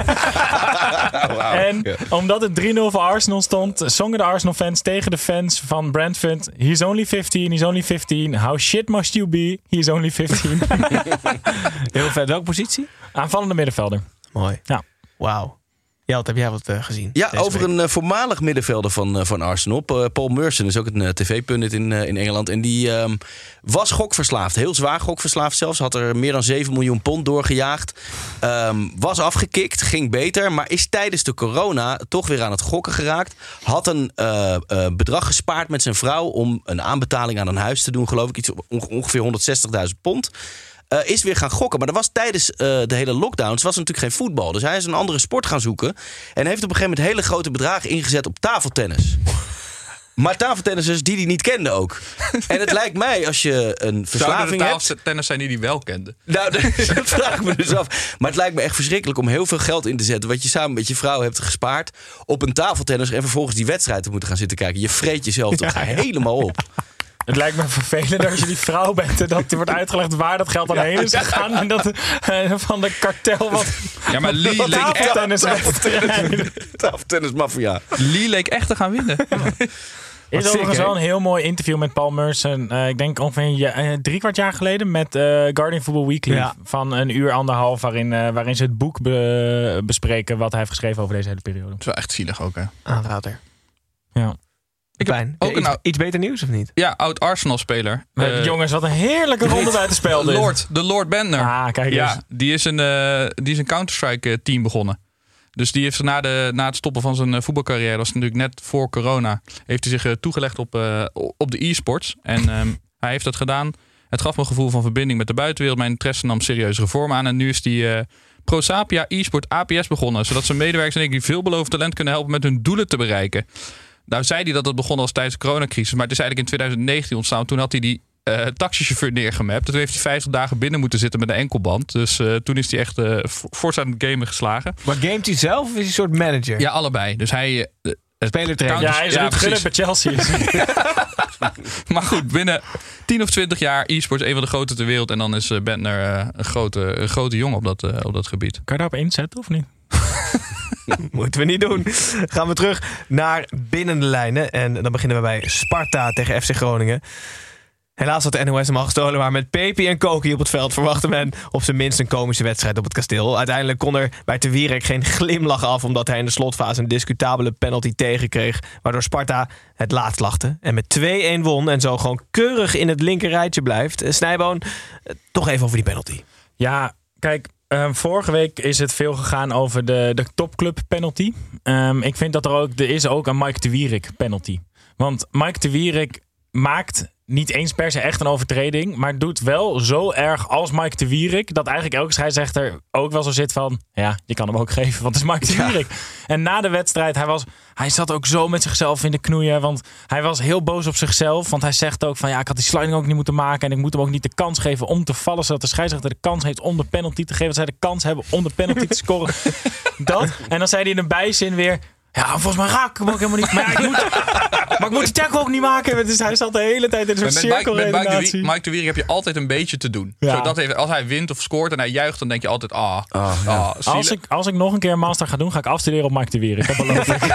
wow. En ja. omdat het drie nul voor Arsenal stond, zongen de Arsenal fans tegen de fans van Brentford. He's only fifteen, he's only fifteen. How shit must you be? He's only fifteen. Heel vet. Welke positie? Aanvallende middenvelder. Mooi. Ja. Wauw. Jelt, heb jij wat uh, gezien? Ja, over week? een uh, voormalig middenvelder van, uh, van Arsenal. Uh, Paul Merson is ook een uh, tv-pundit in, uh, in Engeland. En die um, was gokverslaafd. Heel zwaar gokverslaafd zelfs. Had er meer dan zeven miljoen pond doorgejaagd. Um, was afgekikt. Ging beter. Maar is tijdens de corona toch weer aan het gokken geraakt. Had een uh, uh, bedrag gespaard met zijn vrouw om een aanbetaling aan een huis te doen. Geloof ik iets ongeveer honderdzestigduizend pond. Uh, is weer gaan gokken. Maar dat was tijdens uh, de hele lockdowns was natuurlijk geen voetbal. Dus hij is een andere sport gaan zoeken. En heeft op een gegeven moment hele grote bedragen ingezet op tafeltennis. Maar tafeltennissers die hij niet kende ook. En het lijkt mij als je een verslaving hebt... tafeltennis zijn die hij wel kende? Nou, dat vraag ik me dus af. Maar het lijkt me echt verschrikkelijk om heel veel geld in te zetten... wat je samen met je vrouw hebt gespaard... op een tafeltennis en vervolgens die wedstrijd te moeten gaan zitten kijken. Je vreet jezelf toch ja, ja. helemaal op. Het lijkt me vervelend als je die vrouw bent en dat er wordt uitgelegd waar dat geld aan heen is gegaan. En dat uh, van de kartel wat. Ja, maar Lee leek tafeltennis tafeltennismafia. Lee leek echt te gaan winnen. Is overigens wel een heel mooi interview met Paul Merson. Uh, ik denk ongeveer ja, uh, drie kwart jaar geleden met uh, Guardian Football Weekly. Ja. Van een uur, anderhalf, waarin, uh, waarin ze het boek be- bespreken wat hij heeft geschreven over deze hele periode. Dat is wel echt zielig ook, hè? Aanrader. Ja. Ik Klein. Ook iets, een, iets beter nieuws of niet? Ja, oud Arsenal-speler. Uh, jongens, wat een heerlijke ronde buitenspel. De Lord, de Lord Bender. Ah, kijk eens. Ja, die is een, uh, die is een Counter-Strike team begonnen. Dus die heeft na, de, na het stoppen van zijn voetbalcarrière, dat was natuurlijk net voor corona, heeft hij zich uh, toegelegd op, uh, op de e-sports. En um, hij heeft dat gedaan. Het gaf me een gevoel van verbinding met de buitenwereld. Mijn interesse nam serieuze vorm aan. En nu is hij uh, ProSapia eSport A P S begonnen. Zodat zijn medewerkers en ik die veelbelovend talent kunnen helpen met hun doelen te bereiken. Nou zei hij dat het begon als tijdens de coronacrisis. Maar het is eigenlijk in twintig negentien ontstaan. Toen had hij die uh, taxichauffeur neergemapt. Toen heeft hij vijftig dagen binnen moeten zitten met een enkelband. Dus uh, toen is hij echt uh, fors aan het gamen geslagen. Maar gamet hij zelf of is hij een soort manager? Ja, allebei. Dus hij... Uh, Spelertrainer. Ja, hij is ja, Gullit bij Chelsea. Maar goed, binnen tien of twintig jaar e-sports een van de grote ter wereld. En dan is uh, Bendtner uh, een, grote, een grote jongen op dat, uh, op dat gebied. Kan je daarop inzetten of niet? Moeten we niet doen. Gaan we terug naar binnen de lijnen. En dan beginnen we bij Sparta tegen F C Groningen. Helaas had de N O S hem al gestolen, maar met Pepi en Koki op het veld verwachtte men op zijn minst een komische wedstrijd op het kasteel. Uiteindelijk kon er bij Te Wierik geen glimlach af, omdat hij in de slotfase een discutabele penalty tegenkreeg, waardoor Sparta het laatst lachte en met twee-een won en zo gewoon keurig in het linker rijtje blijft. Snijboon, toch even over die penalty. Ja, kijk, um, vorige week is het veel gegaan over de, de topclub penalty. Um, ik vind dat er ook, er is ook een Mike Te Wierik penalty. Want Mike Te Wierik maakt niet eens per se echt een overtreding, maar doet wel zo erg als Mike Te Wierik dat eigenlijk elke scheidsrechter ook wel zo zit van, ja, je kan hem ook geven, want het is Mike Te Wierik. Ja. En na de wedstrijd, hij, was, hij zat ook zo met zichzelf in de knoeien, want hij was heel boos op zichzelf, want hij zegt ook van, ja, ik had die sliding ook niet moeten maken en ik moet hem ook niet de kans geven om te vallen, zodat de scheidsrechter de kans heeft om de penalty te geven, dat zij de kans hebben om de penalty te scoren. Dat. En dan zei hij in een bijzin weer, ja, volgens mij raak ik hem ook helemaal niet. Maar, ja, ik, moet, maar ik moet die tackle ook niet maken. Dus hij zat de hele tijd in een soort cirkelredenatie. Met Mike De Wierik heb je altijd een beetje te doen. Ja. Zodat hij, als hij wint of scoort en hij juicht, dan denk je altijd, ah, oh, ja. ah als, ik, als ik nog een keer een master ga doen, ga ik afstuderen op Mike De Wierik. Dat beloof ik.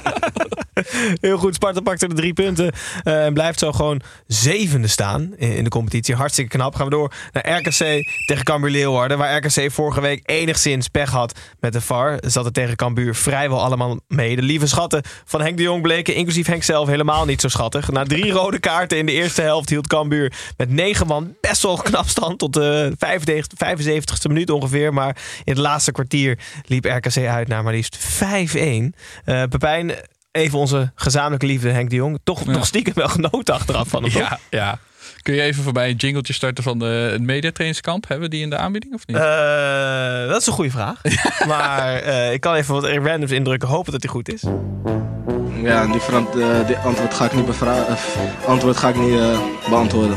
Heel goed, Sparta pakte de drie punten uh, en blijft zo gewoon zevende staan in, in de competitie. Hartstikke knap. Gaan we door naar R K C tegen Cambuur Leeuwarden, waar R K C vorige week enigszins pech had met de V A R. Zat het tegen Cambuur vrijwel allemaal mee. De lieve schatten van Henk de Jong bleken, inclusief Henk zelf, helemaal niet zo schattig. Na drie rode kaarten in de eerste helft hield Cambuur met negen man best wel knap stand tot de vijfenzeventigste minuut ongeveer. Maar in het laatste kwartier liep R K C uit naar maar liefst vijf-een. Uh, Pepijn, even onze gezamenlijke liefde Henk de Jong. Toch, ja. toch stiekem wel genoten achteraf van hem, ja, toch? Ja, kun je even voorbij een jingletje starten van de, het mediatrainingskamp? Hebben we die in de aanbieding of niet? Uh, dat is een goede vraag. Maar uh, ik kan even wat randoms indrukken. Hopen dat hij goed is. Ja, die, verant- uh, die antwoord ga ik niet, bevra- uh, antwoord ga ik niet uh, beantwoorden.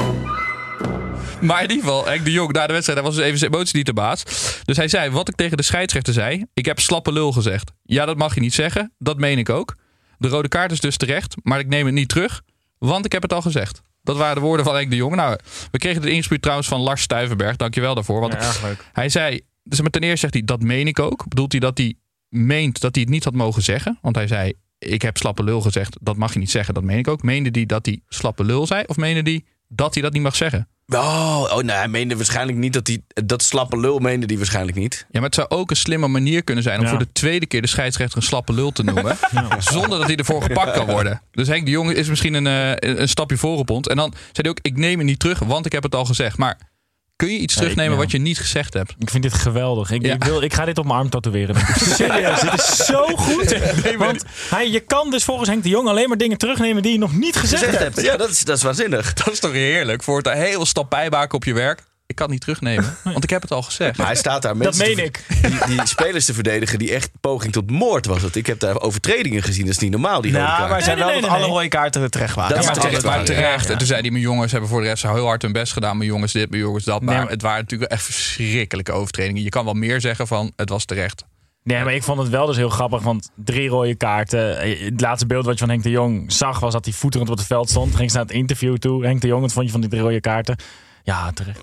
Maar in ieder geval, Henk de Jong na de wedstrijd, hij was dus even zijn emotie niet de baas. Dus hij zei, wat ik tegen de scheidsrechter zei, ik heb slappe lul gezegd. Ja, dat mag je niet zeggen. Dat meen ik ook. De rode kaart is dus terecht, maar ik neem het niet terug, want ik heb het al gezegd. Dat waren de woorden van Henk de Jong. Nou, we kregen de inspel trouwens van Lars Stuyvenberg. Dankjewel daarvoor. Want ja, hij zei, dus ten eerste zegt hij, dat meen ik ook. Bedoelt hij dat hij meent dat hij het niet had mogen zeggen? Want hij zei, ik heb slappe lul gezegd. Dat mag je niet zeggen, dat meen ik ook. Meende hij dat hij slappe lul zei? Of meende hij dat hij dat niet mag zeggen? Oh, oh nee, hij meende waarschijnlijk niet dat hij... Dat slappe lul meende hij waarschijnlijk niet. Ja, maar het zou ook een slimme manier kunnen zijn... om ja. voor de tweede keer de scheidsrechter een slappe lul te noemen... Ja. zonder dat hij ervoor gepakt kan worden. Dus Henk de Jong is misschien een, uh, een stapje voor op ons. En dan zei hij ook, ik neem het niet terug, want ik heb het al gezegd. Maar kun je iets terugnemen nee, ja. wat je niet gezegd hebt? Ik vind dit geweldig. Ik, ja. ik, wil, ik ga dit op mijn arm tatoeëren. Serieus, dit is zo goed. Nee, want hij, je kan dus volgens Henk de Jong alleen maar dingen terugnemen die je nog niet gezegd, gezegd hebt. hebt. Ja, dat is, dat is waanzinnig. Dat is toch heerlijk? Voor het een heel stap bijbaken op je werk. Ik kan het niet terugnemen, want ik heb het al gezegd. Maar hij staat daar mensen dat meen ik. Die, die spelers te verdedigen die echt poging tot moord was het. Ik heb daar overtredingen gezien, dat is niet normaal, die rode nou, kaart. maar zijn nee, wel nee, dat nee, alle nee. rode kaarten terecht waren. Dat ja, is terecht, maar terecht. Ja. En toen zei hij, mijn jongens hebben voor de rest heel hard hun best gedaan. Mijn jongens dit, mijn jongens dat. Maar nee. het waren natuurlijk echt verschrikkelijke overtredingen. Je kan wel meer zeggen van, het was terecht. Nee, maar ik vond het wel dus heel grappig, want drie rode kaarten. Het laatste beeld wat je van Henk de Jong zag was dat hij voeterend op het veld stond. Toen ging ze naar het interview toe. Henk de Jong, wat vond je van die drie rode kaarten? Ja, terecht.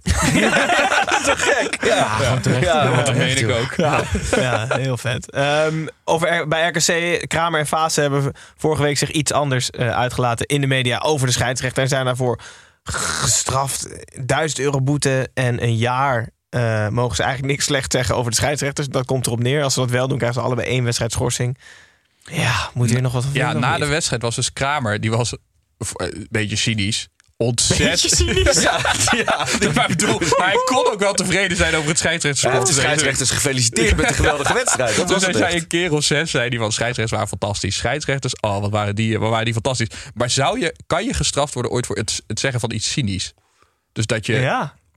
Zo gek. Ja, ja gewoon terecht. Ja, ja, dat meen ik ook. Ja, ja heel vet. Um, over, bij R K C, Kramer en Vaassen hebben vorige week zich iets anders uh, uitgelaten in de media over de scheidsrechter. En zijn daarvoor gestraft. duizend euro boete en een jaar uh, mogen ze eigenlijk niks slecht zeggen over de scheidsrechters. Dat komt erop neer. Als ze dat wel doen, krijgen ze allebei één wedstrijd schorsing. Ja, moet hier nog wat van Ja, na even? de wedstrijd was dus Kramer, die was een beetje cynisch. Ontzettend. cynisch. Ja, ja. Maar, bedoel, maar hij kon ook wel tevreden zijn over het scheidsrechters. Ja, de scheidsrechters gefeliciteerd met de geweldige wedstrijd. Dat dus was hij zei een keer of zes, zei die van scheidsrechters waren fantastisch. Scheidsrechters, oh, wat waren die, wat waren die fantastisch. Maar zou je, kan je gestraft worden ooit voor het, het zeggen van iets cynisch? Dus dat je... Ja.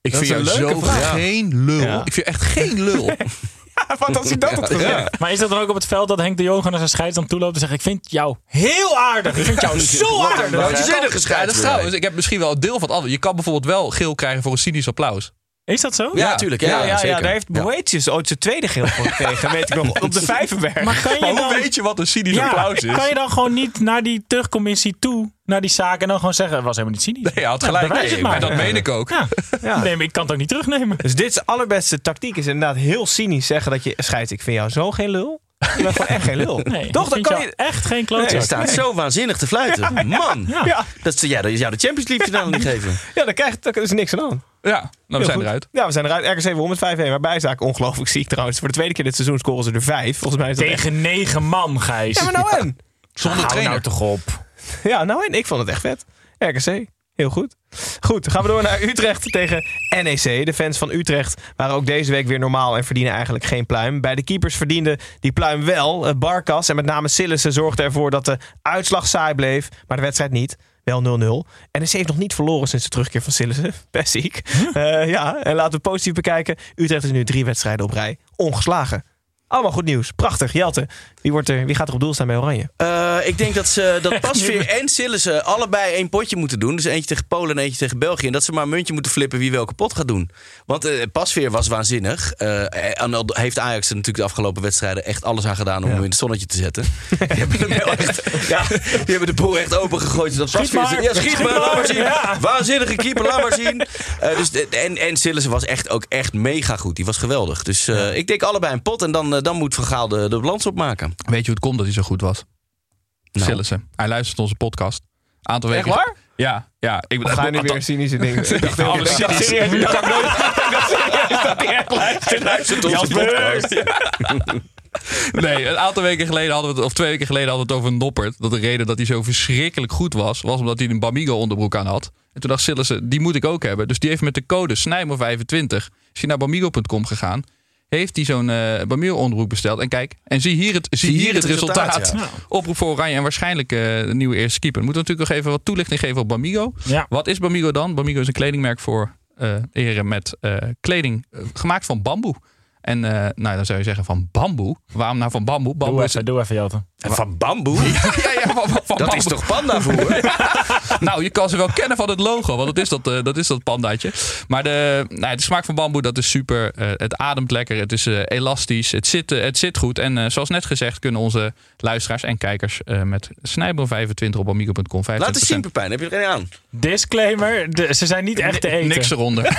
Ik Dat vind is jou een leuke zo vraag. geen lul. Ja. Ik vind echt geen lul. Ja, wat als hij dat had gezegd? Ja. Maar is dat dan ook op het veld dat Henk de Jong gewoon naar zijn scheidsrechter toeloopt en zegt: ik vind jou heel aardig. Ik vind jou zo aardig. Nou, Ja, zinnige dat is scheidsrechter. trouwens, ik heb misschien wel een deel van het antwoord. Je kan bijvoorbeeld wel geel krijgen voor een cynisch applaus. Is dat zo? Ja, natuurlijk. Ja, Ja, ja, ja, zeker. daar heeft Boetius ooit zijn tweede geel voor gekregen. Weet ik nog, op de Vijverberg. Maar kan je Maar hoe dan, weet je wat een cynisch ja, applaus is? kan je dan gewoon niet naar die terugcommissie toe, naar die zaak en dan gewoon zeggen: het was helemaal niet cynisch? Nee, hij had gelijk. bewijs Nee, het maar. maar dat meen ik ook. Ja. Ja. Nee, maar ik kan het ook niet terugnemen. Dus dit is de allerbeste tactiek. Is inderdaad heel cynisch zeggen dat je... Scheids, ik vind jou zo geen lul. Je bent gewoon echt geen lul. Nee, Toch? ik Dan vind kan jou je... echt geen Je klootzak. staat zo waanzinnig te fluiten. Man. Ja, Dat is, ja, dat is jou de Champions League finale niet geven. ja dan krijg je er is niks aan. Ja, nou, we Heel zijn goed. eruit. Ja, we zijn eruit. R K C won met vijf een. Maar bijzaak ongelooflijk ziek trouwens. Voor de tweede keer dit seizoen scoren ze er vijf. Volgens mij is dat echt... Tegen negen man, Gijs. Ja, maar nou en? Zonder Hou trainer. nou toch op. Ja, nou en? Ik vond het echt vet. R K C. Heel goed. Goed, dan gaan we door naar Utrecht tegen N E C. De fans van Utrecht waren ook deze week weer normaal en verdienen eigenlijk geen pluim. Bij de keepers verdiende die pluim wel. Uh, Barkas en met name Sillissen zorgden ervoor dat de uitslag saai bleef, maar de wedstrijd niet. Wel nul nul. N E C heeft nog niet verloren sinds de terugkeer van Sillissen. Best ziek. Uh, ja, en laten we positief bekijken. Utrecht is nu drie wedstrijden op rij. Ongeslagen. Allemaal goed nieuws. Prachtig. Jelte, wie, wordt er, wie gaat er op doel staan bij Oranje? Uh, ik denk dat ze dat Pasveer en Sillissen allebei één potje moeten doen. Dus eentje tegen Polen en eentje tegen België. En dat ze maar een muntje moeten flippen wie welke pot gaat doen. Want uh, Pasveer was waanzinnig. Uh, en al heeft Ajax er natuurlijk de afgelopen wedstrijden echt alles aan gedaan om Ja. hem in het zonnetje te zetten. Die hebben hem wel echt, ja, die hebben de boel echt open gegooid. Zodat Schiet Pasveer, maar. ja, schiet, Schiet maar, laat maar. maar zien. Ja. Waanzinnige keeper, laat maar zien. Uh, dus, de- en, en Sillissen was echt ook echt mega goed. Die was geweldig. Dus uh, ja. ik denk allebei een pot. En dan, uh, dan moet Van Gaal de, de balans opmaken. Weet je hoe het komt dat hij zo goed was? Nou. Sillissen. Hij luistert onze podcast. Aantal weken. Echt waar? Ja, ja. Ik, Of ga je nu althans- weer cynische dingen? Ik dacht heel Alles ik dacht cynisch. serieus. Ik dacht nooit- ik dacht serieus dat hij echt luistert. Luistert onze Jasper. podcast. Nee, een aantal weken geleden hadden we het, of twee weken geleden hadden we het over Noppert. Dat de reden dat hij zo verschrikkelijk goed was, was omdat hij een Bamigo onderbroek aan had. En toen dacht Sillissen, die moet ik ook hebben. Dus die heeft met de code Snijmer vijfentwintig, is hij naar bamigo punt com gegaan. Heeft hij zo'n uh, Bamigo onderbroek besteld. En kijk, en zie hier het, zie Zie hier hier het het resultaat. resultaat, ja. Oproep voor Oranje en waarschijnlijk uh, de nieuwe eerste keeper. Moeten we natuurlijk nog even wat toelichting geven op Bamigo. Ja. Wat is Bamigo dan? Bamigo is een kledingmerk voor uh, heren met uh, kleding uh, gemaakt van bamboe. En uh, nou, dan zou je zeggen van bamboe. Waarom nou van bamboe? Bamboe Doe is even, doe even, Jelte. En van bamboe? ja, ja, van, van Dat bamboe. is toch pandavoer? Nou, je kan ze wel kennen van het logo, want dat is dat, uh, dat, is dat pandaatje. Maar de, nou, de smaak van bamboe, dat is super. Uh, het ademt lekker, het is uh, elastisch, het zit, uh, het zit goed. En uh, zoals net gezegd kunnen onze luisteraars en kijkers uh, met Snijboom vijfentwintig op bamigo punt com Laat eens zien, Pepijn. Heb je er een aan? Disclaimer, de, ze zijn niet echt te eten. Niks eronder.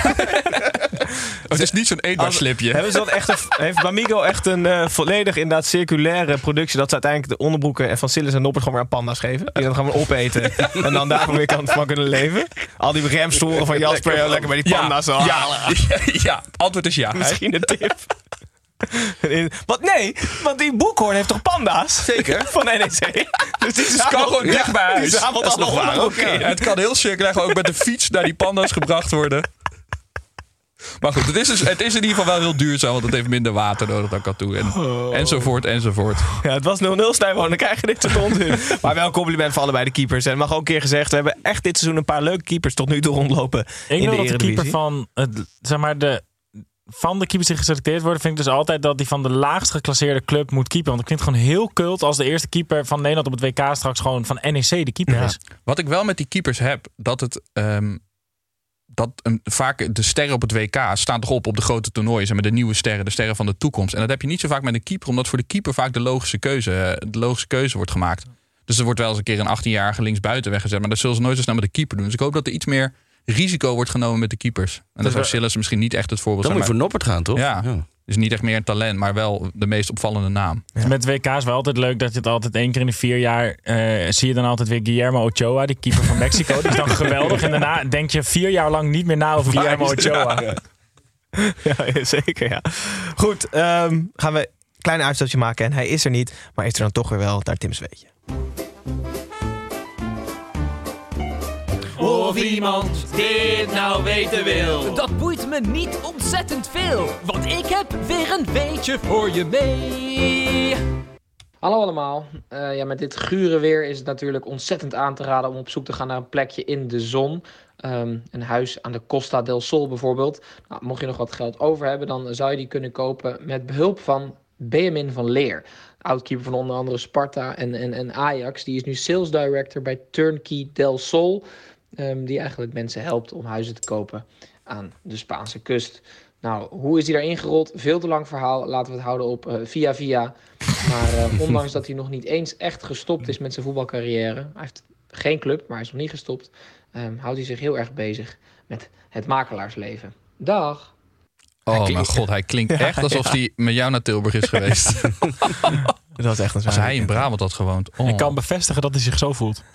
Het is niet zo'n eetbaarslipje. Hebben ze dat echt een, heeft Bamigo echt een uh, volledig inderdaad circulaire productie dat ze uiteindelijk de onderbroeken en van Sillissen en Noppert gewoon weer aan panda's geven? Die dan gaan we opeten en dan daarvan weer kan, van kunnen leven? Al die remstoren van Jasper, lekker, lekker bij die panda's ja, ja, ja, ja, antwoord is ja. Misschien een tip. Wat nee, want die Boekhoorn heeft toch panda's? Zeker. Van N E C. Dus die Het kan gewoon dicht bij huis. Die zamelt Dat is allemaal nog waar. onderbroeken in. Ja, het kan heel circulair ook met de fiets naar die panda's gebracht worden. Maar goed, het is, dus, het is in ieder geval wel heel duurzaam, want het heeft minder water nodig dan katoen. En, oh. Enzovoort, enzovoort. Ja, het was nul nul, Snijboom. Dan krijg je dit soort onzin. Maar wel een compliment voor allebei de keepers. En het mag ook een keer gezegd, we hebben echt dit seizoen een paar leuke keepers tot nu toe rondlopen Ik in wil de dat de keeper Eredivisie. van, het, zeg maar, de, van de keepers die geselecteerd worden, vind ik dus altijd dat die van de laagst geclasseerde club moet keepen. Want ik vind het gewoon heel kult als de eerste keeper van Nederland op het W K straks gewoon van N E C de keeper Ja. is. Wat ik wel met die keepers heb, dat het... Um, dat um, vaak de sterren op het W K staan toch op op de grote toernooien. En met de nieuwe sterren, de sterren van de toekomst. En dat heb je niet zo vaak met een keeper, omdat voor de keeper vaak de logische keuze, de logische keuze wordt gemaakt. Dus er wordt wel eens een keer een achttienjarige linksbuiten weggezet. Maar dat zullen ze nooit zo snel met de keeper doen. Dus ik hoop dat er iets meer risico wordt genomen met de keepers. En dat zou Sillissen misschien niet echt het voorbeeld Dan zijn. moet je voor Noppert gaan, toch? Ja. ja. Dus niet echt meer een talent, maar wel de meest opvallende naam. Ja. Met W K is wel altijd leuk dat je het altijd één keer in de vier jaar uh, zie je dan altijd weer Guillermo Ochoa, die keeper van Mexico. Die is dan geweldig. En daarna denk je vier jaar lang niet meer na over Guillermo Ochoa. Ja, ja, zeker ja. Goed, um, gaan we een klein uitstapje maken. En hij is er niet, maar is er dan toch weer wel. Daar Tim Zweetje. Of iemand dit nou weten wil. Dat boeit me niet ontzettend veel, want ik heb weer een weetje voor je mee. Hallo allemaal. Uh, ja, met dit gure weer is het natuurlijk ontzettend aan te raden om op zoek te gaan naar een plekje in de zon. Um, een huis aan de Costa del Sol bijvoorbeeld. Nou, mocht je nog wat geld over hebben, dan zou je die kunnen kopen met behulp van Benjamin van Leer. Oudkeeper van onder andere Sparta en, en, en Ajax. Die is nu sales director bij Turnkey del Sol. Um, die eigenlijk mensen helpt om huizen te kopen aan de Spaanse kust. Nou, hoe is hij daarin gerold? Veel te lang verhaal. Laten we het houden op uh, via via. Maar uh, ondanks dat hij nog niet eens echt gestopt is met zijn voetbalcarrière. Hij heeft geen club, maar hij is nog niet gestopt. Um, houdt hij zich heel erg bezig met het makelaarsleven. Dag. Oh mijn god, hij klinkt echt alsof hij ja. met jou naar Tilburg is geweest. Dat is echt een Als hij in Brabant had gewoond. Oh. Ik kan bevestigen dat hij zich zo voelt.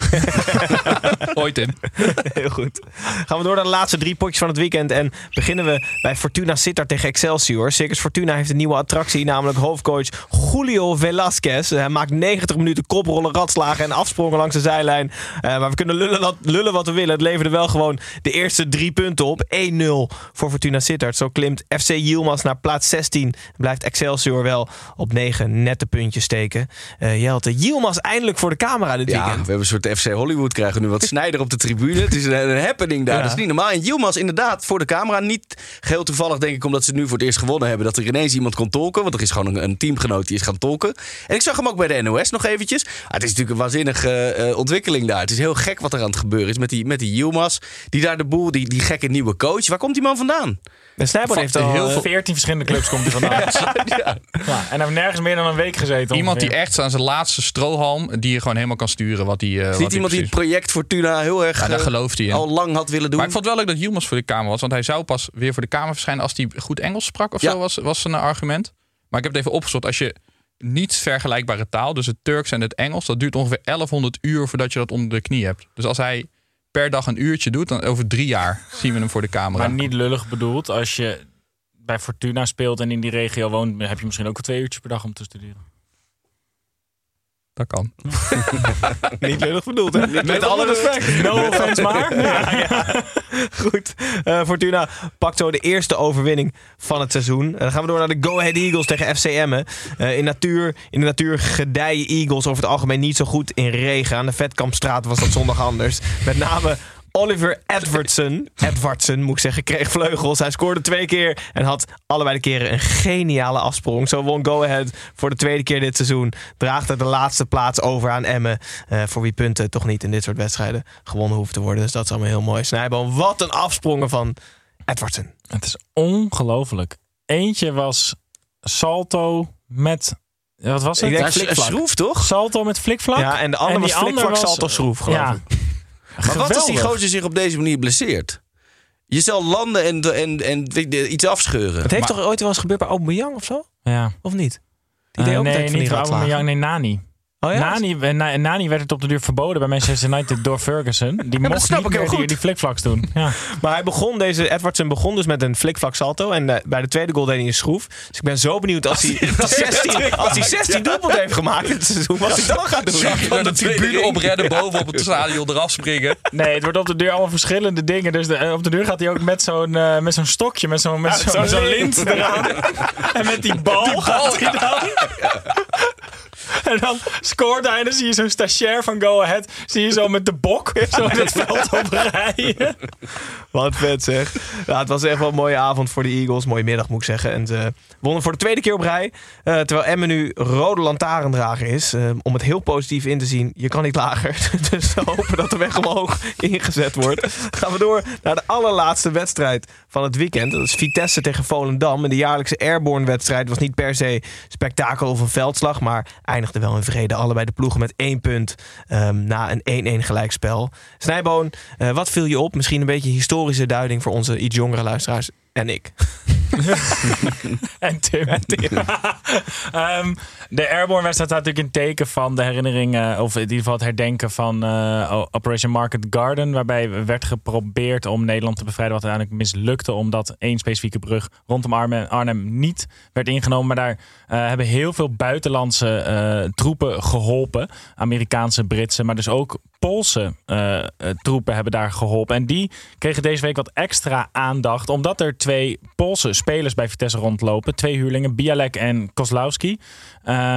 Hoi Tim. Heel goed. Gaan we door naar de laatste drie potjes van het weekend. En beginnen we bij Fortuna Sittard tegen Excelsior. Circus Fortuna heeft een nieuwe attractie, namelijk hoofdcoach Julio Velasquez. Hij maakt negentig minuten koprollen, ratslagen en afsprongen langs de zijlijn. Uh, maar we kunnen lullen, lullen wat we willen. Het leverde wel gewoon de eerste drie punten op. één nul voor Fortuna Sittard. Zo klimt F C Yilmaz naar plaats zestien. Blijft Excelsior wel op negen nette puntjes steken. Uh, Jelte, Yilmaz eindelijk voor de camera dit ja, weekend. We hebben een soort F C Hollywood, krijgen nu wat Snijder op de tribune. Het is een, een happening daar, ja. Dat is niet normaal. En Yilmaz inderdaad voor de camera. Niet geheel toevallig, denk ik, omdat ze het nu voor het eerst gewonnen hebben, dat er ineens iemand kon tolken. Want er is gewoon een, een teamgenoot die is gaan tolken. En ik zag hem ook bij de N O S nog eventjes. Ah, het is natuurlijk een waanzinnige uh, ontwikkeling daar. Het is heel gek wat er aan het gebeuren is met die, met die Yilmaz. Die daar de boel, die, die gekke nieuwe coach. Waar komt die man vandaan? De Snijboon heeft al heel veel veertien verschillende clubs komt hij vandaan. ja. Ja, en hij heeft nergens meer dan een week gezeten. Iemand ongeveer. die echt aan zijn laatste strohalm, die je gewoon helemaal kan sturen. Wat die, uh, is niet iemand die het project Fortuna heel erg ja, daar gelooft hij in. al lang had willen doen. Maar ik vond het wel leuk dat Yilmaz voor de Kamer was. Want hij zou pas weer voor de Kamer verschijnen als hij goed Engels sprak of ja. zo, was, was zijn argument. Maar ik heb het even opgezocht. Als je niet vergelijkbare taal, dus het Turks en het Engels, dat duurt ongeveer elfhonderd uur voordat je dat onder de knie hebt. Dus als hij per dag een uurtje doet, dan over drie jaar zien we hem voor de camera. Maar niet lullig bedoeld, als je bij Fortuna speelt en in die regio woont, heb je misschien ook al twee uurtjes per dag om te studeren. Dat kan. Niet lullig bedoeld, hè? Met, Met alle respect. No offense maar. Ja, ja. Goed. Uh, Fortuna pakt zo de eerste overwinning van het seizoen. Uh, dan gaan we door naar de Go Ahead Eagles tegen F C Emmen. Uh, in, natuur, in de natuur gedijen Eagles over het algemeen niet zo goed in regen. Aan de Vetkampstraat was dat zondag anders. Met name Oliver Edwardson, Edwardson moet ik zeggen, kreeg vleugels. Hij scoorde twee keer en had allebei de keren een geniale afsprong. Zo won Go Ahead voor de tweede keer dit seizoen. Draagt er de laatste plaats over aan Emmen. Uh, voor wie punten toch niet in dit soort wedstrijden gewonnen hoeven te worden. Dus dat is allemaal heel mooi. Snijboom, wat een afsprongen van Edwardson. Het is ongelooflijk. Eentje was salto met... Wat was het? Ik denk flikvlak. Schroef, toch? Salto met flikvlak. Ja, en de andere en was flikvlak, was... salto, schroef, geloof ja. ik. Maar geweldig. Wat als die gozer zich op deze manier blesseert? Je zal landen en, en, en iets afscheuren. Het heeft maar... toch ooit wel eens gebeurd bij Aubameyang of zo? Ja. Of niet? Die deed uh, ook nee, niet bij Aubameyang, nee, Nani. Oh ja? Nani, na, Nani werd het op de duur verboden bij Manchester United door Ferguson. Die ja, mocht niet meer die, die flikvlaks doen. Ja. Maar hij begon, deze Edwardson begon dus met een flikvlak salto. En uh, bij de tweede goal deed hij een schroef. Dus ik ben zo benieuwd als hij, als hij zestien, als hij zestien doelpunten heeft gemaakt in het seizoen. Wat hij dan gaat doen. Van de tribune opredden, boven op het stadion eraf springen. Nee, het wordt op de deur allemaal verschillende dingen. Dus de, op de deur gaat hij ook met zo'n, uh, met zo'n stokje, met zo'n, met ja, zo'n, zo'n zo'n lint eraan. En met die bal, die bal gaat hij dan... En dan scoort hij en dan zie je zo'n stagiair van Go Ahead. Zie je zo met de bok zo in het veld oprijden. Wat vet zeg. Ja, het was echt wel een mooie avond voor de Eagles. Mooie middag moet ik zeggen. En ze wonnen voor de tweede keer op rij. Uh, terwijl Emmen nu rode lantaarndrager is. Uh, om het heel positief in te zien. Je kan niet lager. Dus we hopen dat de weg omhoog ingezet wordt. Gaan we door naar de allerlaatste wedstrijd van het weekend. Dat is Vitesse tegen Volendam. En de jaarlijkse Airborne wedstrijd was niet per se spektakel of een veldslag. Maar eindigde wel in vrede. Allebei de ploegen met één punt um, na een één-één gelijkspel. Snijboon, uh, wat viel je op? Misschien een beetje historische duiding voor onze iets jongere luisteraars. En ik. en Tim. En Tim. um, de Airborne wedstrijd staat natuurlijk in teken van de herinnering, uh, of in ieder geval het herdenken van uh, Operation Market Garden. Waarbij werd geprobeerd om Nederland te bevrijden, wat uiteindelijk mislukte. Omdat één specifieke brug rondom Arnhem, Arnhem niet werd ingenomen. Maar daar uh, hebben heel veel buitenlandse uh, troepen geholpen. Amerikaanse, Britse, maar dus ook Poolse uh, uh, troepen hebben daar geholpen. En die kregen deze week wat extra aandacht. Omdat er twee Poolse spelers bij Vitesse rondlopen. Twee huurlingen, Bialek en Kozlowski. Um,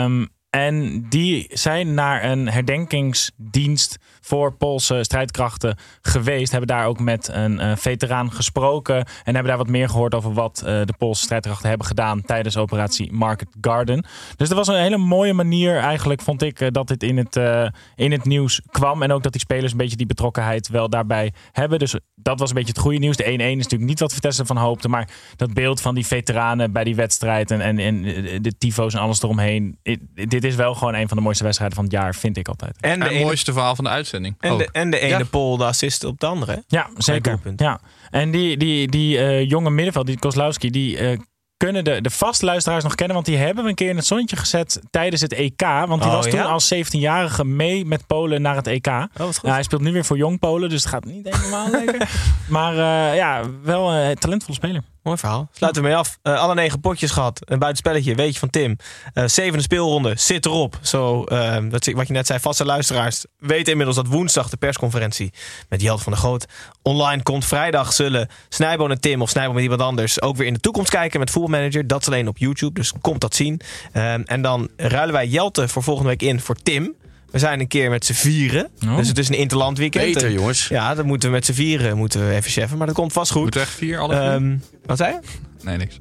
En die zijn naar een herdenkingsdienst voor Poolse strijdkrachten geweest. Hebben daar ook met een uh, veteraan gesproken. En hebben daar wat meer gehoord over wat uh, de Poolse strijdkrachten hebben gedaan tijdens operatie Market Garden. Dus dat was een hele mooie manier eigenlijk, vond ik, uh, dat dit in het, uh, in het nieuws kwam. En ook dat die spelers een beetje die betrokkenheid wel daarbij hebben. Dus dat was een beetje het goede nieuws. De één-één is natuurlijk niet wat Vitesse van hoopte. Maar dat beeld van die veteranen bij die wedstrijd en, en, en de tifo's en alles eromheen. Dit is wel gewoon een van de mooiste wedstrijden van het jaar, vind ik altijd. En het ene... mooiste verhaal van de uitzending. En de, en de ene ja. Pool de assist op de andere. Hè? Ja, zeker. Ja. En die, die, die uh, jonge middenveld, die Kozlowski, die uh, kunnen de, de vaste luisteraars nog kennen. Want die hebben we een keer in het zonnetje gezet tijdens het E K. Want die oh, was toen ja? als zeventienjarige mee met Polen naar het E K. Oh, nou, hij speelt nu weer voor Jong Polen, dus het gaat niet helemaal lekker. Maar uh, ja, wel een talentvolle speler. Mooi verhaal. Sluiten we mee af. Uh, alle negen potjes gehad. Een buitenspelletje, weet je van Tim. Uh, zevende speelronde, zit erop. Zo, uh, dat, wat je net zei, vaste luisteraars weten inmiddels dat woensdag de persconferentie met Jelte van der Goot online komt. Vrijdag zullen Snijboon en Tim of Snijboon met iemand anders ook weer in de toekomst kijken met Voetbalmanager. Dat is alleen op YouTube, dus komt dat zien. Uh, en dan ruilen wij Jelte voor volgende week in voor Tim. We zijn een keer met z'n vieren. Oh. Dus het is een interland weekend. Beter, en, jongens. Ja, dat moeten we met z'n vieren moeten we even cheffen. Maar dat komt vast goed. Moeten we echt vier, alle vier? Um, wat zei je? Nee, niks.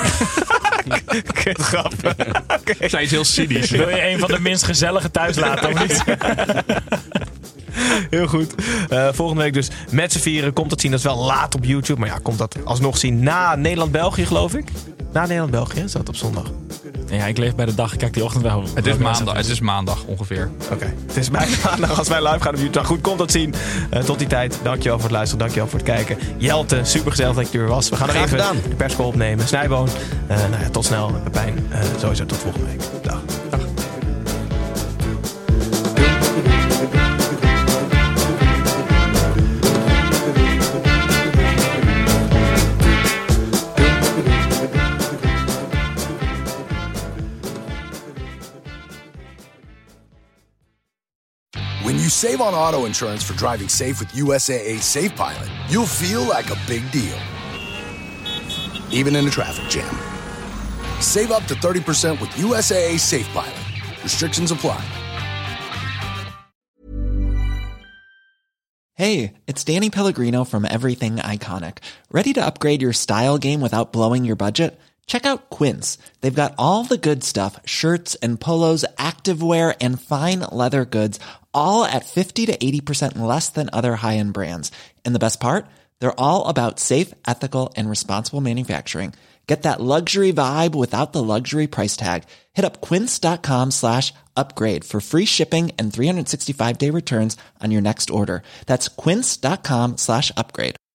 Kut grap. Okay. Zij is heel cynisch. Wil je een van de minst gezellige thuis laten of niet? Heel goed. Uh, volgende week dus met z'n vieren. Komt dat zien, dat is wel laat op YouTube. Maar ja, komt dat alsnog zien na Nederland-België, geloof ik. Na Nederland-België, is dat op zondag? Ja, ik leef bij de dag. Ik kijk die ochtend wel. Het is maandag, het is maandag ongeveer. Oké, okay. Het is bijna maandag als wij live gaan op YouTube. Nou goed, komt dat zien. Uh, tot die tijd, dankjewel voor het luisteren. Dankjewel voor het kijken. Jelte, super gezellig dat je er was. We gaan nog even gedaan. de perscall opnemen. Snijboon. Uh, nou ja, tot snel. Pepijn. Uh, sowieso tot volgende week. Dag. Dag. When you save on auto insurance for driving safe with U S A A Safe Pilot, you'll feel like a big deal, even in a traffic jam. Save up to thirty percent with U S A A Safe Pilot. Restrictions apply. Hey, it's Danny Pellegrino from Everything Iconic. Ready to upgrade your style game without blowing your budget? Check out Quince. They've got all the good stuff, shirts and polos, activewear, and fine leather goods, all at fifty to eighty percent less than other high-end brands. And the best part? They're all about safe, ethical, and responsible manufacturing. Get that luxury vibe without the luxury price tag. Hit up quince.com slash upgrade for free shipping and three sixty-five day returns on your next order. That's quince.com slash upgrade.